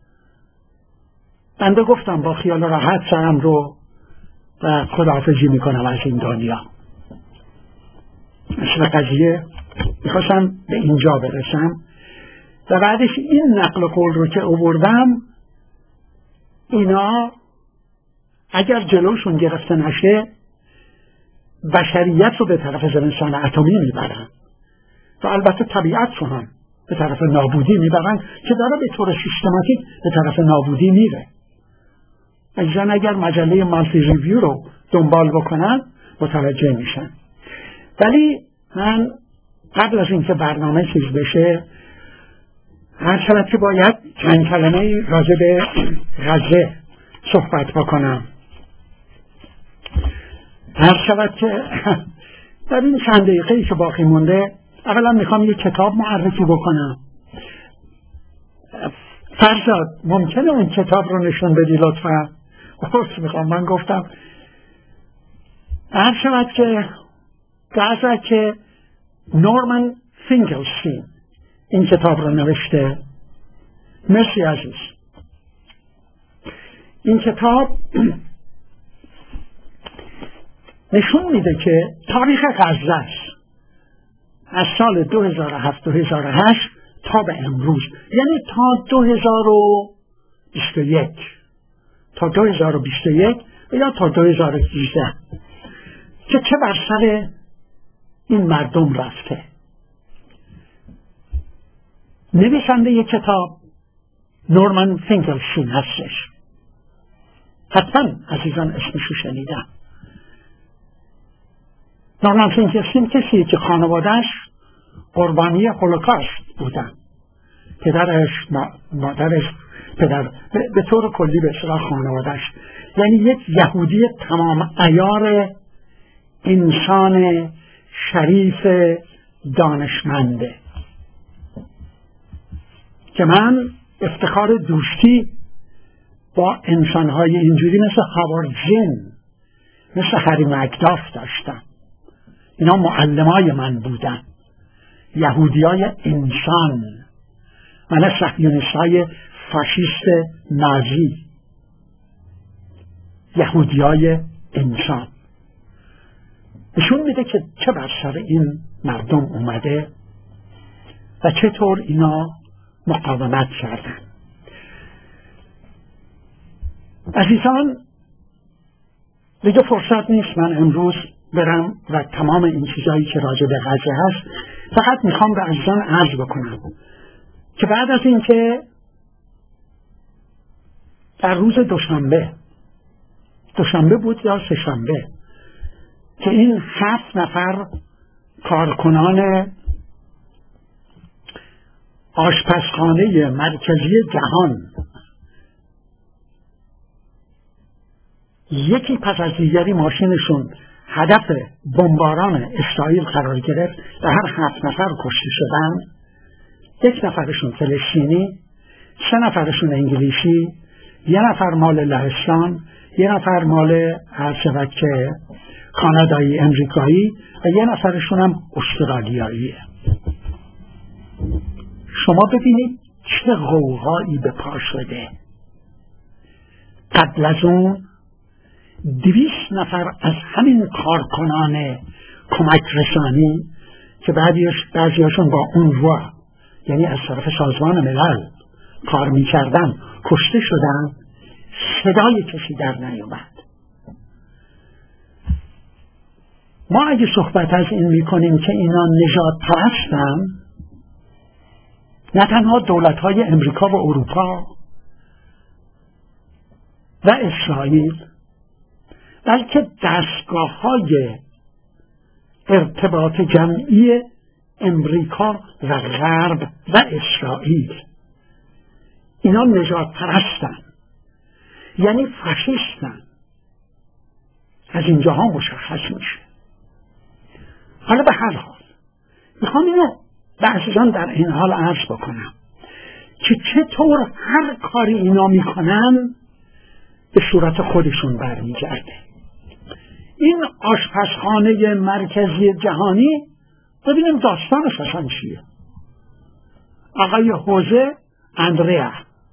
بنده گفتم با خیال راحت سرم رو و خداحافظی میکنم از این دنیا. مثل قضیه میخواستم به اینجا برسم و بعدش این نقل قول رو که آوردم، اینا اگر جلوشون گرفته نشه بشریت رو به طرف زمستان اتمی میبرن و البته طبیعتشون هم به طرف نابودی میبرن که داره به طور سیستماتیک به طرف نابودی میره. عزیزان اگر مجله مالتی ریویو رو دنبال بکنن متوجه میشن. ولی من قبل از اینکه برنامه چیز بشه هر شود که باید چند کلمه راجع به غزه صحبت بکنم. هر شود که در این چند دقیقه‌ای که باقی مونده اولا میخوام یک کتاب معرفی بکنم. فرزاد ممکنه اون کتاب رو نشون بدی لطفا؟ خب میخوام من گفتم هر شود که گازه که نورمن فینکلستین این کتاب رو نوشته. مرسی عزیز. این کتاب نشون میده که تاریخ غزه است از سال دو هزار و هفت دو هزار و هشت تا به امروز، یعنی تا دو هزار و بیست و یک تا دو هزار و بیست و یک یا تا دو هزار و هجده که چه بر سر این مردم رفته. نویسنده یک کتاب نورمن فینکلستین هستش. حتما عزیزان اسمشو شنیدن. نورمن فینکلستین کسیه که خانوادهش قربانی هولوکاست بودن. پدرش، مادرش، پدر به طور کلی به اصطلاح خانوادهش، یعنی یک یهودی تمام عیار، انسان شریف دانشمنده که من افتخار دوستی با انسانهای اینجوری مثل هاوارد زین، مثل هری مکداف داشتم. اینا معلمای من بودن، یهودیای انسان و نه صهیونیستای فاشیست نازی. یهودیای انسان نشون میده که چه بر سر این مردم اومده و چطور اینا مقاومت کردن. عزیزان دیگه فرصت نیست من امروز برم و تمام این چیزایی که راجع به غزه هست. فقط میخوام به عزیزان عرض بکنم که بعد از اینکه در روز دوشنبه دوشنبه بود یا سه‌شنبه که این هفت نفر کارکنان آشپزخانه مرکزی جهان یکی پس از دیگری ماشینشون هدف بمباران اسرائیل قرار گرفت و هر هفت نفر کشته شدن. یک نفرشون فلسطینی، سه نفرشون انگلیسی، یه نفر مال لهستان، یه نفر مال هر که کانادایی امریکایی و یه نفرشون هم استرالیاییه. شما ببینید چه غوغایی به پا شده. قبل از اون دویست نفر از همین کارکنان کمک رسانی که بعضیاشون با اونروا یعنی از طرف سازمان ملل کار میکردن کشته شدن. صدای کسی در نیامد. ما اگه صحبت از این میکنیم که اینا نژاد پرستن، نه تنها دولت‌های امریکا و اروپا و اسرائیل، بلکه دستگاه‌های ارتباط جمعی امریکا و غرب و اسرائیل، اینا نژاد پرستن، یعنی فاشیستن. از اینجاها مشخص میشه. حالا به هر حال میخوام اینو به عزیزان در این حال عرض بکنم که چطور هر کاری اینا میکنن به صورت خودشون برمیگرده. این آشپزخانه مرکزی جهانی، ببینیم داستانش اصلا چیه. آقای هوزه اندریا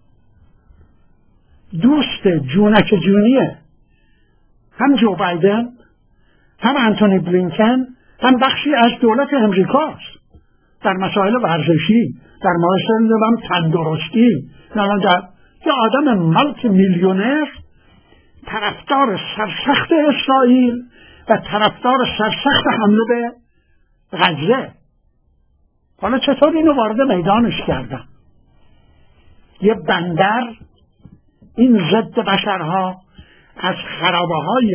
دوست جونک جونیه هم جو بایدن، هم انتونی بلینکن، هم بخشی از دولت امریکاست در مسائل ورزشی، در مسائل تندرستی. در یه آدم ملتی میلیونر، طرفدار سرسخت اسرائیل و طرفدار سرسخت حمله به غزه. حالا چطور اینو وارد میدانش کردن؟ یه بندر این ضد بشرها از خرابه های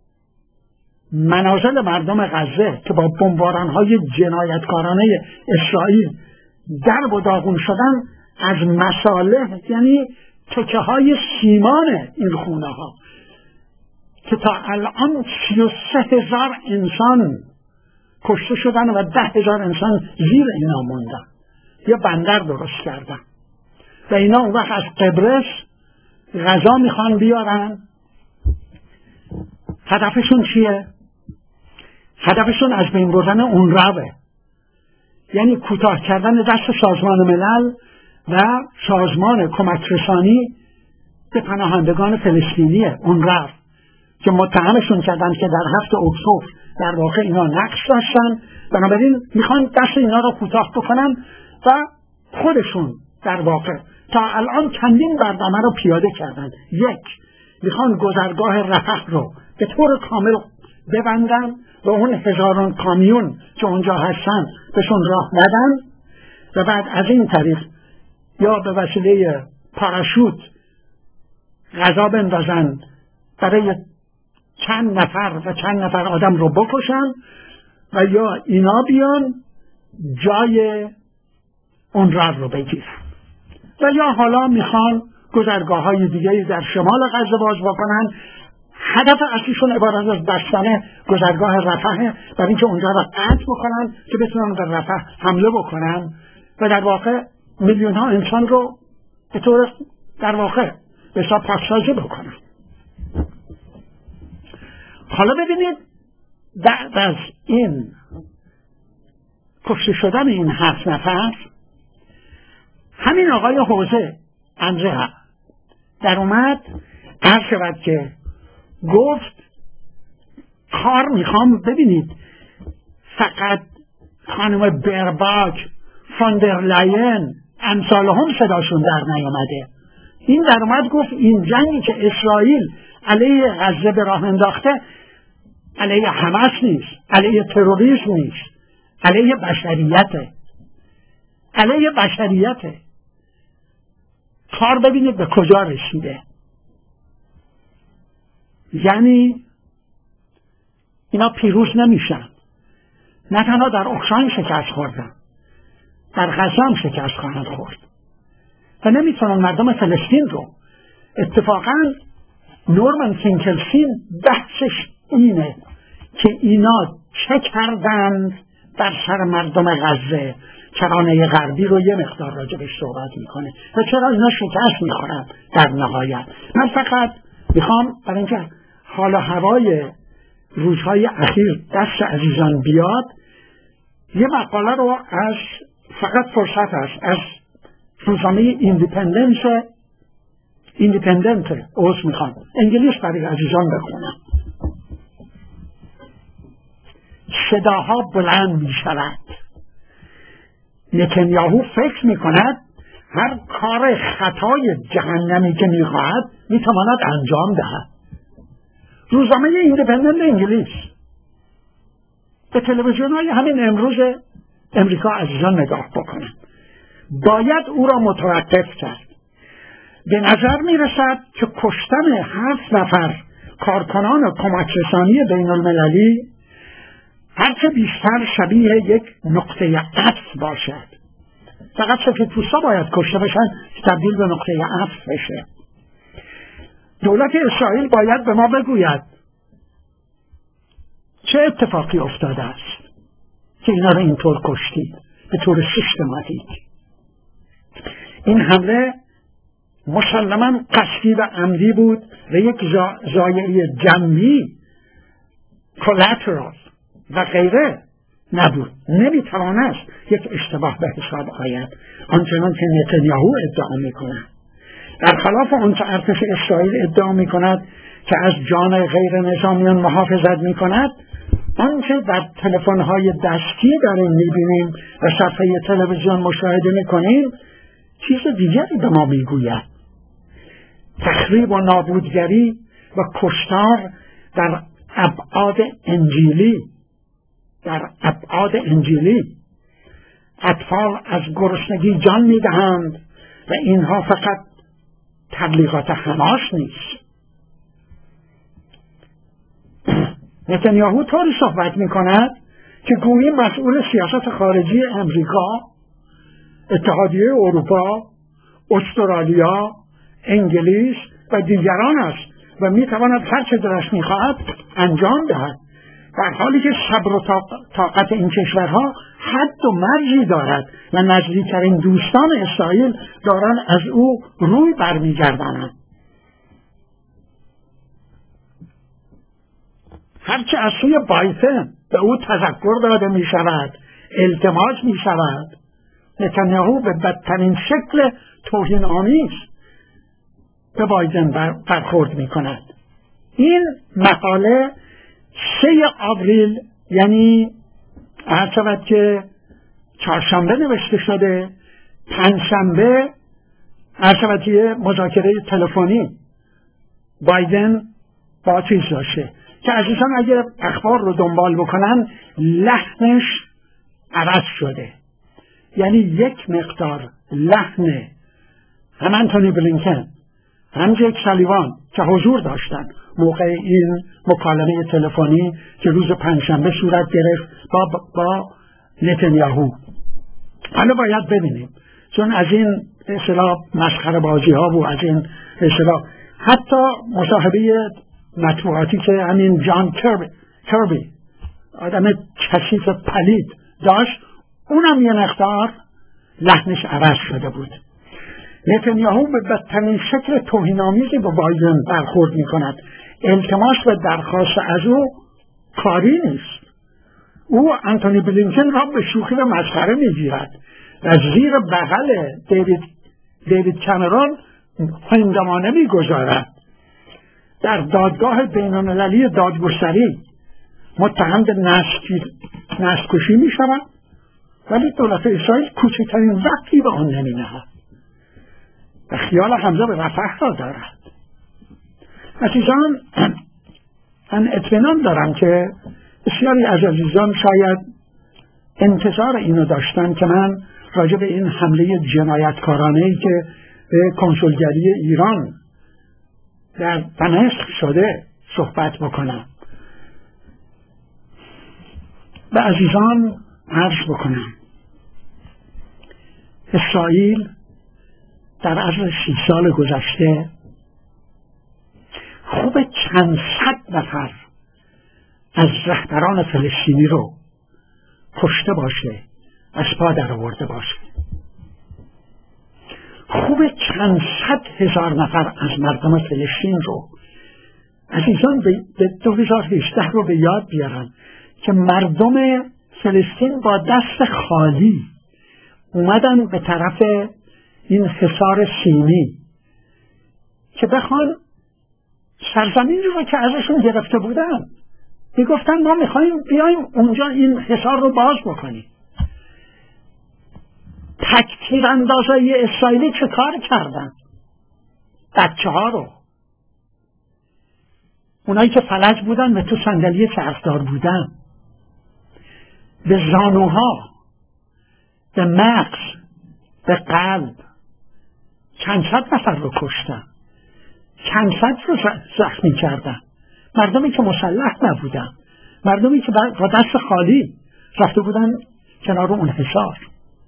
منازل مردم غزه که با بمباران‌های جنایتکارانه اسرائیل درب و داغون شدن، از مصالح یعنی تکه های سیمان این خونه ها که تا الان سی و سه هزار انسان کشته شدن و ده هزار انسان زیر اینا موندن، یه بندر درست کردن و اینا اون وقت از قبرس غذا میخوان بیارن. هدفشون چیه؟ هدفشون از بین بردن اونروا، یعنی کوتاه کردن دست سازمان ملل و سازمان کمک رسانی به پناهندگان فلسطینی اونروا که متهمشون کردن که در هفت اکتبر در واقع اینا نقش داشتن. بنابراین میخوان دست اینا رو کوتاه بکنن و خودشون در واقع تا الان چندین برنامه رو پیاده کردن. یک، میخوان گذرگاه رفح رو به طور کامل ببندن و اون هزاران کامیون که اونجا هستن بهشون راه ندن و بعد از این طریق یا به وسیله پاراشوت غذا بندازن برای چند نفر و چند نفر آدم رو بکشن و یا اینا بیان جای اون راه رو بگیرن و یا حالا میخوان گذرگاه های دیگه در شمال غزه باز بکنن. هدف اصلیشون عبارت از بستن گذرگاه رفح برای اینکه اونجا رو قطع بکنن که بتونن به رفح حمله بکنن و در واقع میلیون ها انسان رو به طور در واقع به حساب پاکسازی بکنن. حالا ببینید بعد از این کشته شدن این هفت نفر، همین آقای هوزه اندریا در اومد عرض شود که گفت کار میخوام. ببینید فقط خانم برباک، فاندر لاین، امثال هم صداشون در نیامده. این در اومد گفت این جنگی که اسرائیل علیه غزه به راه انداخته علیه حماس نیست، علیه تروریسم نیست، علیه بشریته، علیه بشریته. کار ببینید به کجا رسیده. یعنی اینا پیروز نمیشن، نه تنها در اوکراین شکست خوردن، در غزه هم شکست خواهند خورد و نمیتونن مردم فلسطین رو. اتفاقا نورمن فینکلستین بحثش اینه که اینا چه کردند بر سر مردم غزه. کرانه غربی رو یه مقدار راجبش صحبت میکنه و چرا اینا شکست میخورن در نهایت. من فقط میخوام برای اینکه حال و هوای روزهای اخیر دست عزیزان بیاد، یه مقاله رو از فقط فرصت است از روزنامه ایندیپندنس ایندیپندنت اوز میخوام انگلیس برای عزیزان بخونم. صداها بلند میشود. نتانیاهو فکر میکند هر کار خطای جهنمی که میخواهد میتواند انجام دهد. روزنامه ایندیپندنت انگلیس. به تلویزیون های همین امروز امریکا عزیزان نگاه بکنند. باید او را متوقف کرد. به نظر میرسد که کشتن هفت نفر کارکنان کمک رسانی بین المللی هرچه بیشتر شبیه یک نقطه عطف باشد. فقط سفیدپوستا باید کشته بشن که تبدیل به نقطه عطف بشه. دولت اسرائیل باید به ما بگوید چه اتفاقی افتاده است که اینا رو اینطور کشتید به طور سیستماتیک. این حمله مسلما قصدی و عمدی بود و یک ضایعه جمعی کلاترال و غیره نبود. نمیتوانست یک اشتباه به حساب آید آنچنان که نتانیاهو ادعا میکند. در خلاف آنچه ارتش اسرائیل ادعا میکند که از جان غیر نظامیان محافظت میکند، آنچه در تلفن‌های دستی داریم میبینیم و صفحه تلویزیون مشاهده میکنیم چیز دیگری به ما میگوید. تخریب و نابودگری و کشتار در ابعاد انجیلی در ابعاد انجیلی اطفال از گرسنگی جان میدهند و اینها فقط تبلیغات حماس نیست. نتانیاهو طوری صحبت میکند که گویی مسئول سیاست خارجی امریکا، اتحادیه اروپا، استرالیا، انگلیس و دیگران است و میتواند هر چه دلش میخواهد انجام دهد، در حالی که صبر و طاقت این کشورها حد و مرزی دارد و نزدیکترین دوستان اسرائیل دارند از او روی برمیگردانند. هرچه از سوی بایدن به او تذکر داده می شود، التماس می شود، نتانیاهو به بدترین شکل توهین آمیز به بایدن برخورد می کند. این مقاله سه آوریل، یعنی هر شود که چهارشنبه نوشته شده، پنجشنبه هر شود که مذاکره تلفنی بایدن با چیز داشته که عزیزان اگر اخبار رو دنبال بکنن لحنش عوض شده. یعنی یک مقدار لحن هم انتونی بلینکن هم جک سالیوان که حضور داشتن موقع این مکالمه تلفنی که روز پنجشنبه صورت گرفت با, با نتانیاهو، حالا باید ببینیم، چون از این اصطلاح مسخره بازی ها و از این اصطلاح حتی مصاحبه مطبوعاتی که همین جان کربی, کربی آدم کثیف پلید داشت، اونم یه مقدار لحنش عوض شده بود. نتانیاهو به بدترین شکل توهین‌آمیزی با بایدن برخورد می‌کند. التماس و درخواست از او کاری نیست. او انتونی بلینکن را به شوخی و مسخره می‌گیرد و زیر بغل دیوید دیوید کامرون هنگامانه می‌گذارد. در دادگاه بین‌المللی دادگستری متهم به نسل‌کشی می‌شود، ولی دولت اسرائیل کوچکترین وقتی به آن نمی‌نهد و خیال حمله به رفح را دارد. عزیزان، من اطمینان دارم که بسیاری از عزیزان شاید انتظار اینو داشتن که من راجع به این حمله جنایتکارانه‌ای که به کنسولگری ایران در دمشق شده صحبت بکنم. به عزیزان عرض بکنم اسرائیل در عرض سی سال گذشته خوب چند صد نفر از رهبران فلسطینی رو کشته باشه، از پا در آورده باشه. خوب چند صد هزار نفر از مردم فلسطین رو عزیزان به دو هزار و هجده رو به یاد بیارن که مردم فلسطین با دست خالی اومدن به طرف این حصار سینی که بخوان سرزمین رو که ازشون گرفته بودن، میگفتن ما میخواییم بیایم اونجا این حصار رو باز بکنیم. تک تیراندازای اسرائیلی چه کار کردن؟ بچه ها رو، اونایی که فلج بودن و تو صندلی چرخدار بودن، به زانوها، به مغز، به قلب چند صد نفر رو کشتن، چند صد رو زخمی کردن. مردمی که مسلح نبودن، مردمی که با دست خالی رفته بودن کنار اون حصار.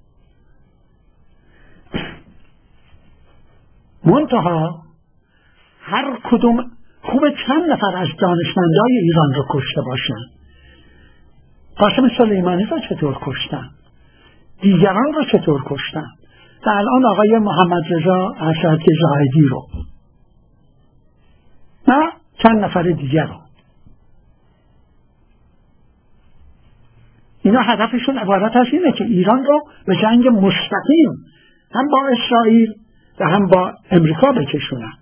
منتها هر کدوم خوب چند نفر از دانشمندای ایران رو کشته باشن. قاسم سلیمانی رو چطور کشتن؟ دیگران رو چطور کشتن؟ و الان آقای محمد رضا اسد زاهدی رو نه چند نفر دیگر رو. اینا هدفشون عبارت از اینه که ایران رو به جنگ مستقیم هم با اسرائیل و هم با امریکا بکشونن.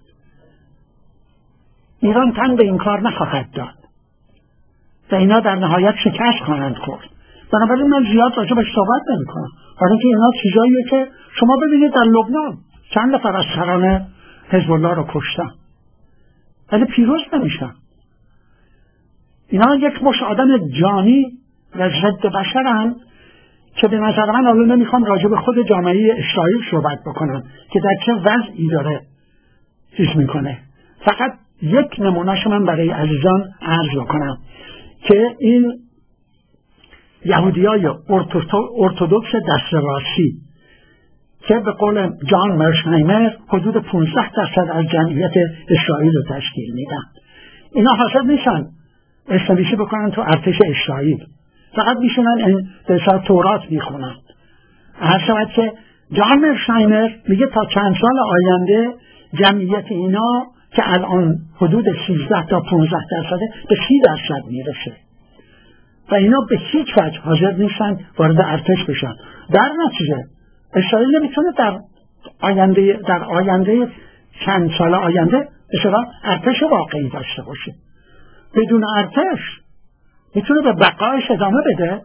ایران تن به این کار نخواهد داد و اینا در نهایت شکست خواهند خورد. بنابراین من زیاد راجع بهش صحبت نمی کنم، برای اینکه اینا چیزاییه که شما ببینید در لبنان چند نفر از سران حزب الله رو کشتن ولی پیروز نمیشن. اینا یک مش آدم جانی و ضد بشرن که به نظر من حالا نمیخوام راجع به خود جامعه اسرائیل صحبت بکنم که در چه وضعی داره چیز میکنه. فقط یک نمونهش من برای عزیزان عرض بکنم که این یهودیای ارتدوکس دست راستی که به قول جان مرشهایمر حدود پانزده درصد از جمعیت اسرائیل رو تشکیل میدن، اینا حاضر نیستن استنبیشی بکنن تو ارتش اسرائیل، فقط میشونن این درسات تورات میخونن. هر شود که جان مرشهایمر میگه تا چند سال آینده جمعیت اینا که الان حدود سیزده تا پانزده درصده به سی درصد میرسه و اینا به هیچ وجه حاضر نیستن وارد ارتش بشن. در نتیجه اسرائیل نمیتونه در آینده در آینده چند سال آینده مثلا ارتش واقعی داشته باشه. بدون ارتش میتونه به بقایش ادامه بده؟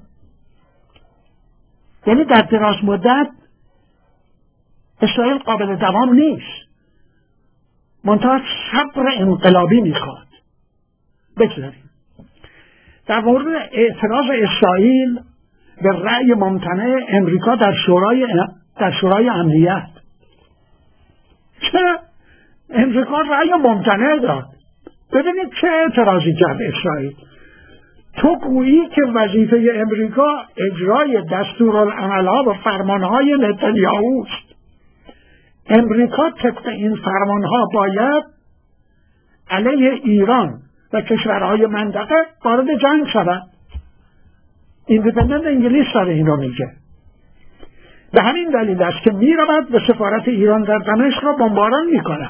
یعنی در دراز مدت اسرائیل قابل دوام نیست. منتها صبر انقلابی میخواد. بگذاریم در مورد اعتراض اسرائیل به رأی ممتنع امریکا در شورای در شورای امنیت، چه امریکا رأی ممتنع داد. ببینید چه اعتراضی کرد اسرائیل. تو گویی که وظیفه امریکا اجرای دستورالعمل‌ها و فرمانهای نتانیاهو است. امریکا طبق این فرمانها باید علیه ایران و کشورهای منطقه وارد جنگ شود. ایندیپندنت انگلیس داره اینو میگه. به همین دلیل است که میرود به سفارت ایران در دمشق را بمباران میکنه.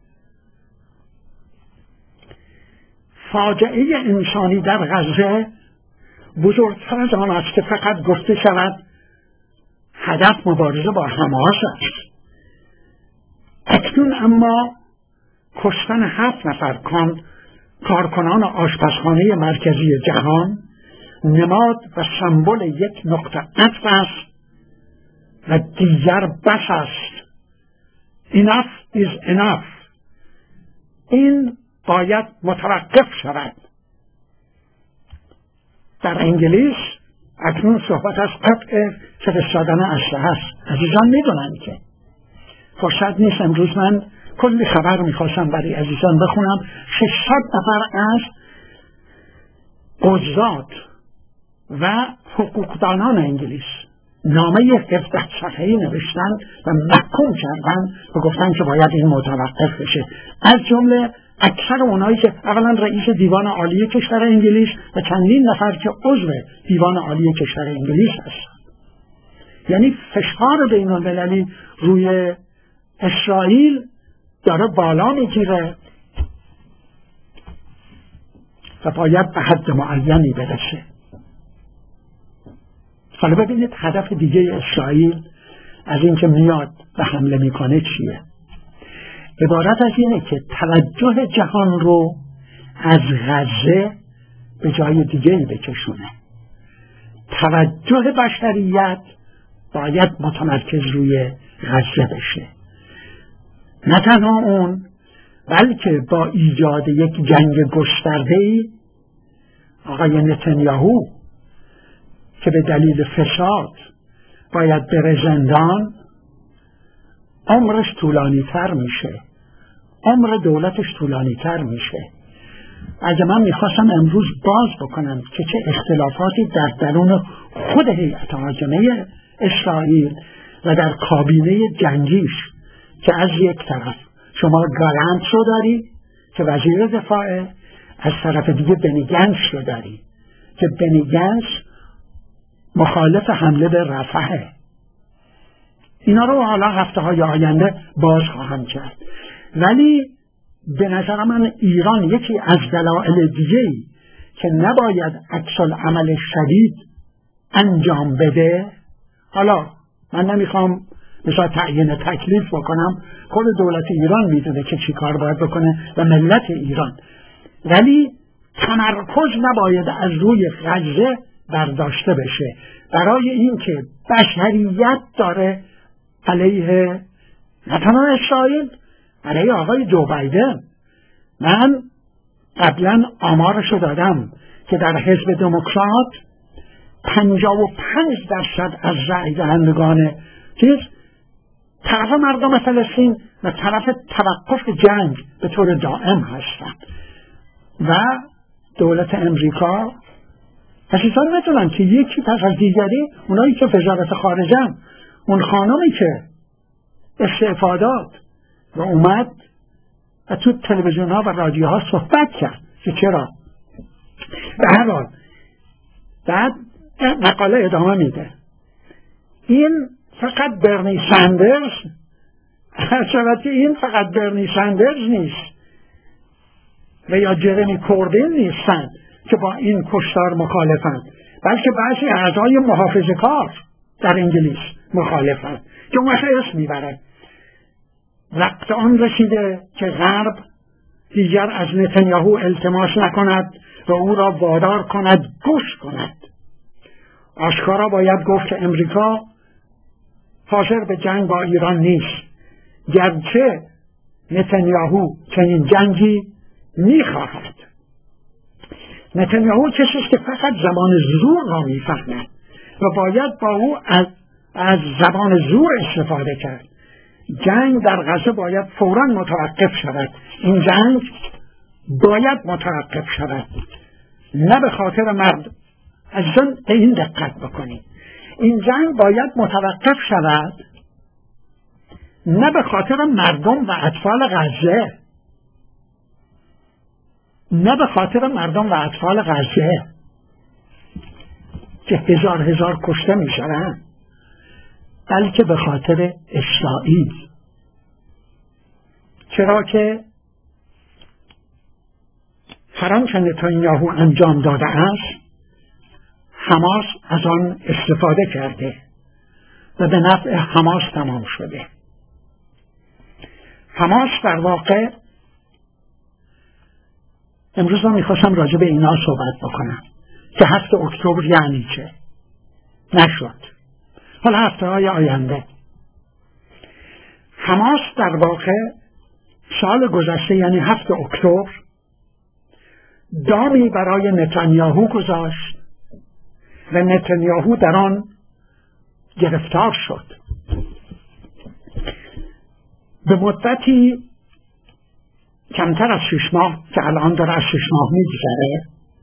فاجعه انسانی در غزه بزرگتر از آن است که فقط گفته شود هدف مبارزه با حماس است. اکنون اما کشتن هفت نفر کان کارکنان آشپزخانه مرکزی جهان نماد و سمبل یک نقطه عطف است و دیگر بس است. Enough is enough. این باید متوقف شود. در انگلیس اکنون صحبت از قطع فرستادن اسلحه است. عزیزان میدونن که فرصت نیست امروز من کلی خبر میخواستم برای عزیزان بخونم. ششصد نفر از قضات و حقوقدانان انگلیس نامه هفده صفحه‌ای نوشتن و محکوم کردن و گفتن که باید این متوقف بشه. از جمله اکثر اونایی که اولا رئیس دیوان عالی کشور انگلیس و چندین نفر که عضو دیوان عالی کشور انگلیس هستند. یعنی فشار بین المللی روی اسرائیل داره بالا میگیره و باید به حد معینی برسه. حالا ببینید هدف دیگه اسرائیل از اینکه میاد و حمله میکنه چیه؟ عبارت از اینه که توجه جهان رو از غزه به جای دیگه بکشونه. توجه بشریت باید متمرکز روی غزه بشه. نه تنها اون، بلکه با ایجاد یک جنگ گسترده‌ای آقای نتانیاهو که به دلیل فساد باید بره زندان، عمرش طولانی تر میشه، عمر دولتش طولانی تر میشه. اگه من میخواستم امروز باز بکنم که چه اختلافاتی در درون خود هیئت حاکمه اسرائیل و در کابینه جنگیش که از یک طرف شما گالنت رو داری که وزیر دفاعه، از طرف دیگه بنی گنتس رو داری که بنی گنتس مخالف حمله به رفحه. اینا رو حالا هفته های آینده باز خواهم کرد. ولی به نظر من ایران یکی از دلایل دیگه‌ای که نباید عکس‌العمل شدید انجام بده، حالا من نمیخوام مثلا تعیین تکلیف بکنم، خود دولت ایران میدونه که چی کار باید بکنه و ملت ایران، ولی تمرکز نباید از روی غزه برداشته بشه برای اینکه بشریت داره علیه نه تنها اسرائیل، علیه آقای جو بایدن. من قبلا آمارشو دادم که در حزب دموکرات پنجاه و پنج درصد از رأی دهندگان چیز طرف مردم فلسطین و طرف توقف جنگ به طور دائم هستند و دولت امریکا عزیزان بدونن که یکی پس از دیگری اونایی که وزارت خارجه، اون خانمی که استعفا داد و اومد و تو تلویزیون ها و رادیو ها صحبت کرد که چرا. به هر حال بعد مقاله ادامه میده، این فقط برنی سندرز، البته این فقط برنی سندرز نیست و یا جرمی کوربین نیستن که با این کشتار مخالفن، بلکه بعضی اعضای محافظه کار در انگلیس مخالفن که اون وقت اسم میبره. وقت آن رسیده که غرب دیگر از نتانیاهو التماس نکند و او را وادار کند گوش کند. آشکارا باید گفت که امریکا حاضر به جنگ با ایران نیست، گرچه نتانیاهو چنین جنگی میخواهد. نتانیاهو کسی است که فقط زبان زور را میفهمد و باید با او از, از زبان زور استفاده کرد. جنگ در غزه باید فوراً متوقف شود. این جنگ باید متوقف شود، نه به خاطر مرد. عزیزان به این دقت بکنید، این جنگ باید متوقف شود نه به خاطر مردم و اطفال غزه، نه به خاطر مردم و اطفال غزه که هزار هزار کشته می شوند، بلکه به خاطر اسرائیل. چرا که هر آنچه نتانیاهو انجام داده است حماس از آن استفاده کرده و به نفع حماس تمام شده. حماس در واقع، امروز من میخواستم راجع به اینا صحبت بکنم که هفت اکتبر یعنی چه، نشد، حالا هفته های آینده. حماس در واقع سال گذشته یعنی هفت اکتبر دامی برای نتانیاهو گذاشت و نتانیاهو در آن گرفتار شد. به مدتی کمتر از شش ماه که الان داره از شش ماه میگذره،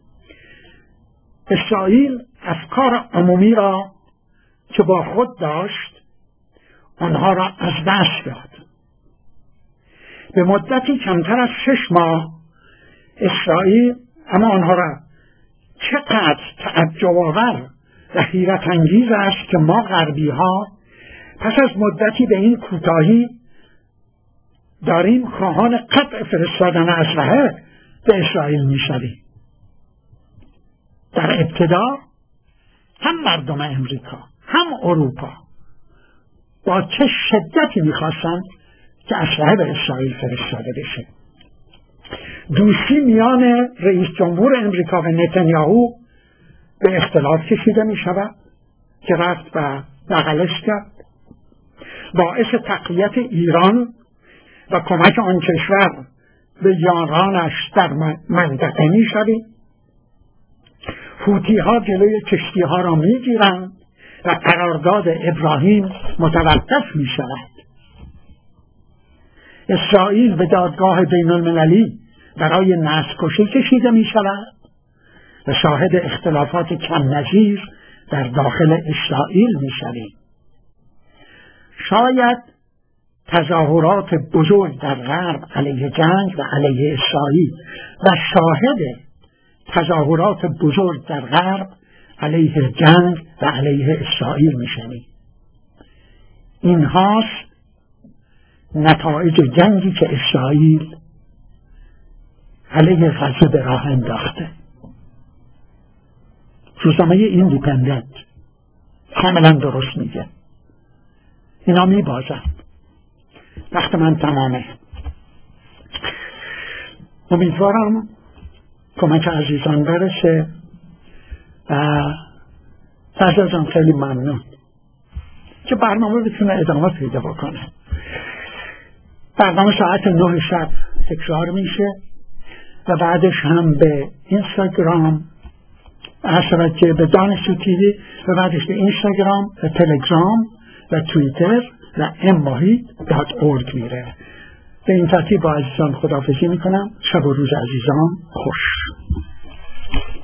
اسرائیل افکار عمومی را که با خود داشت آنها را از دست داد. به مدتی کمتر از شش ماه اسرائیل اما آنها را، چقدر تعجب آور و حیرت انگیز است که ما غربی ها پس از مدتی به این کوتاهی داریم خواهان قطع فرستادن اسلحه به اسرائیل میشویم. در ابتدا هم مردم امریکا هم اروپا با چه شدتی میخواستند که اسلحه به اسرائیل فرستاده بشه. دوستی میان رئیس جمهور امریکا و نتانیاهو به اختلاف کشیده می شود که رفت و بغلش کرد، باعث تقویت ایران و کمک آن کشور به یارانش در منطقه می شود. حوتی ها جلوی کشتی ها را می گیرند و قرارداد ابراهیم متوقف می شود. اسرائیل به دادگاه بین المللی برای نسل‌کشی کشیده می شود و شاهد اختلافات کم نظیر در داخل اسرائیل می شویم. شاید تظاهرات بزرگ در غرب علیه جنگ و علیه اسرائیل و شاهد تظاهرات بزرگ در غرب علیه جنگ و علیه اسرائیل می شویم. اینهاست نتایج جنگی که اسرائیل علیه غزه به راه انداخته. روزنامه ایندیپندنت کاملا درست میگه. اینا میبازن. وقت من تمامه. امیدوارم کمک عزیزان برسه و فضل جان خیلی ممنون که برنامه بتونه ادامه پیدا بکنه. برنامه ساعت نه شب تکرار میشه و بعدش هم به اینستاگرام اصلا که به دانشجو تیوی و بعدش به اینستاگرام و تلگرام و توییتر و اماهید دات اورگ میره. به این ترتیب با عزیزان خداحافظی میکنم. شب و روز عزیزان خوش.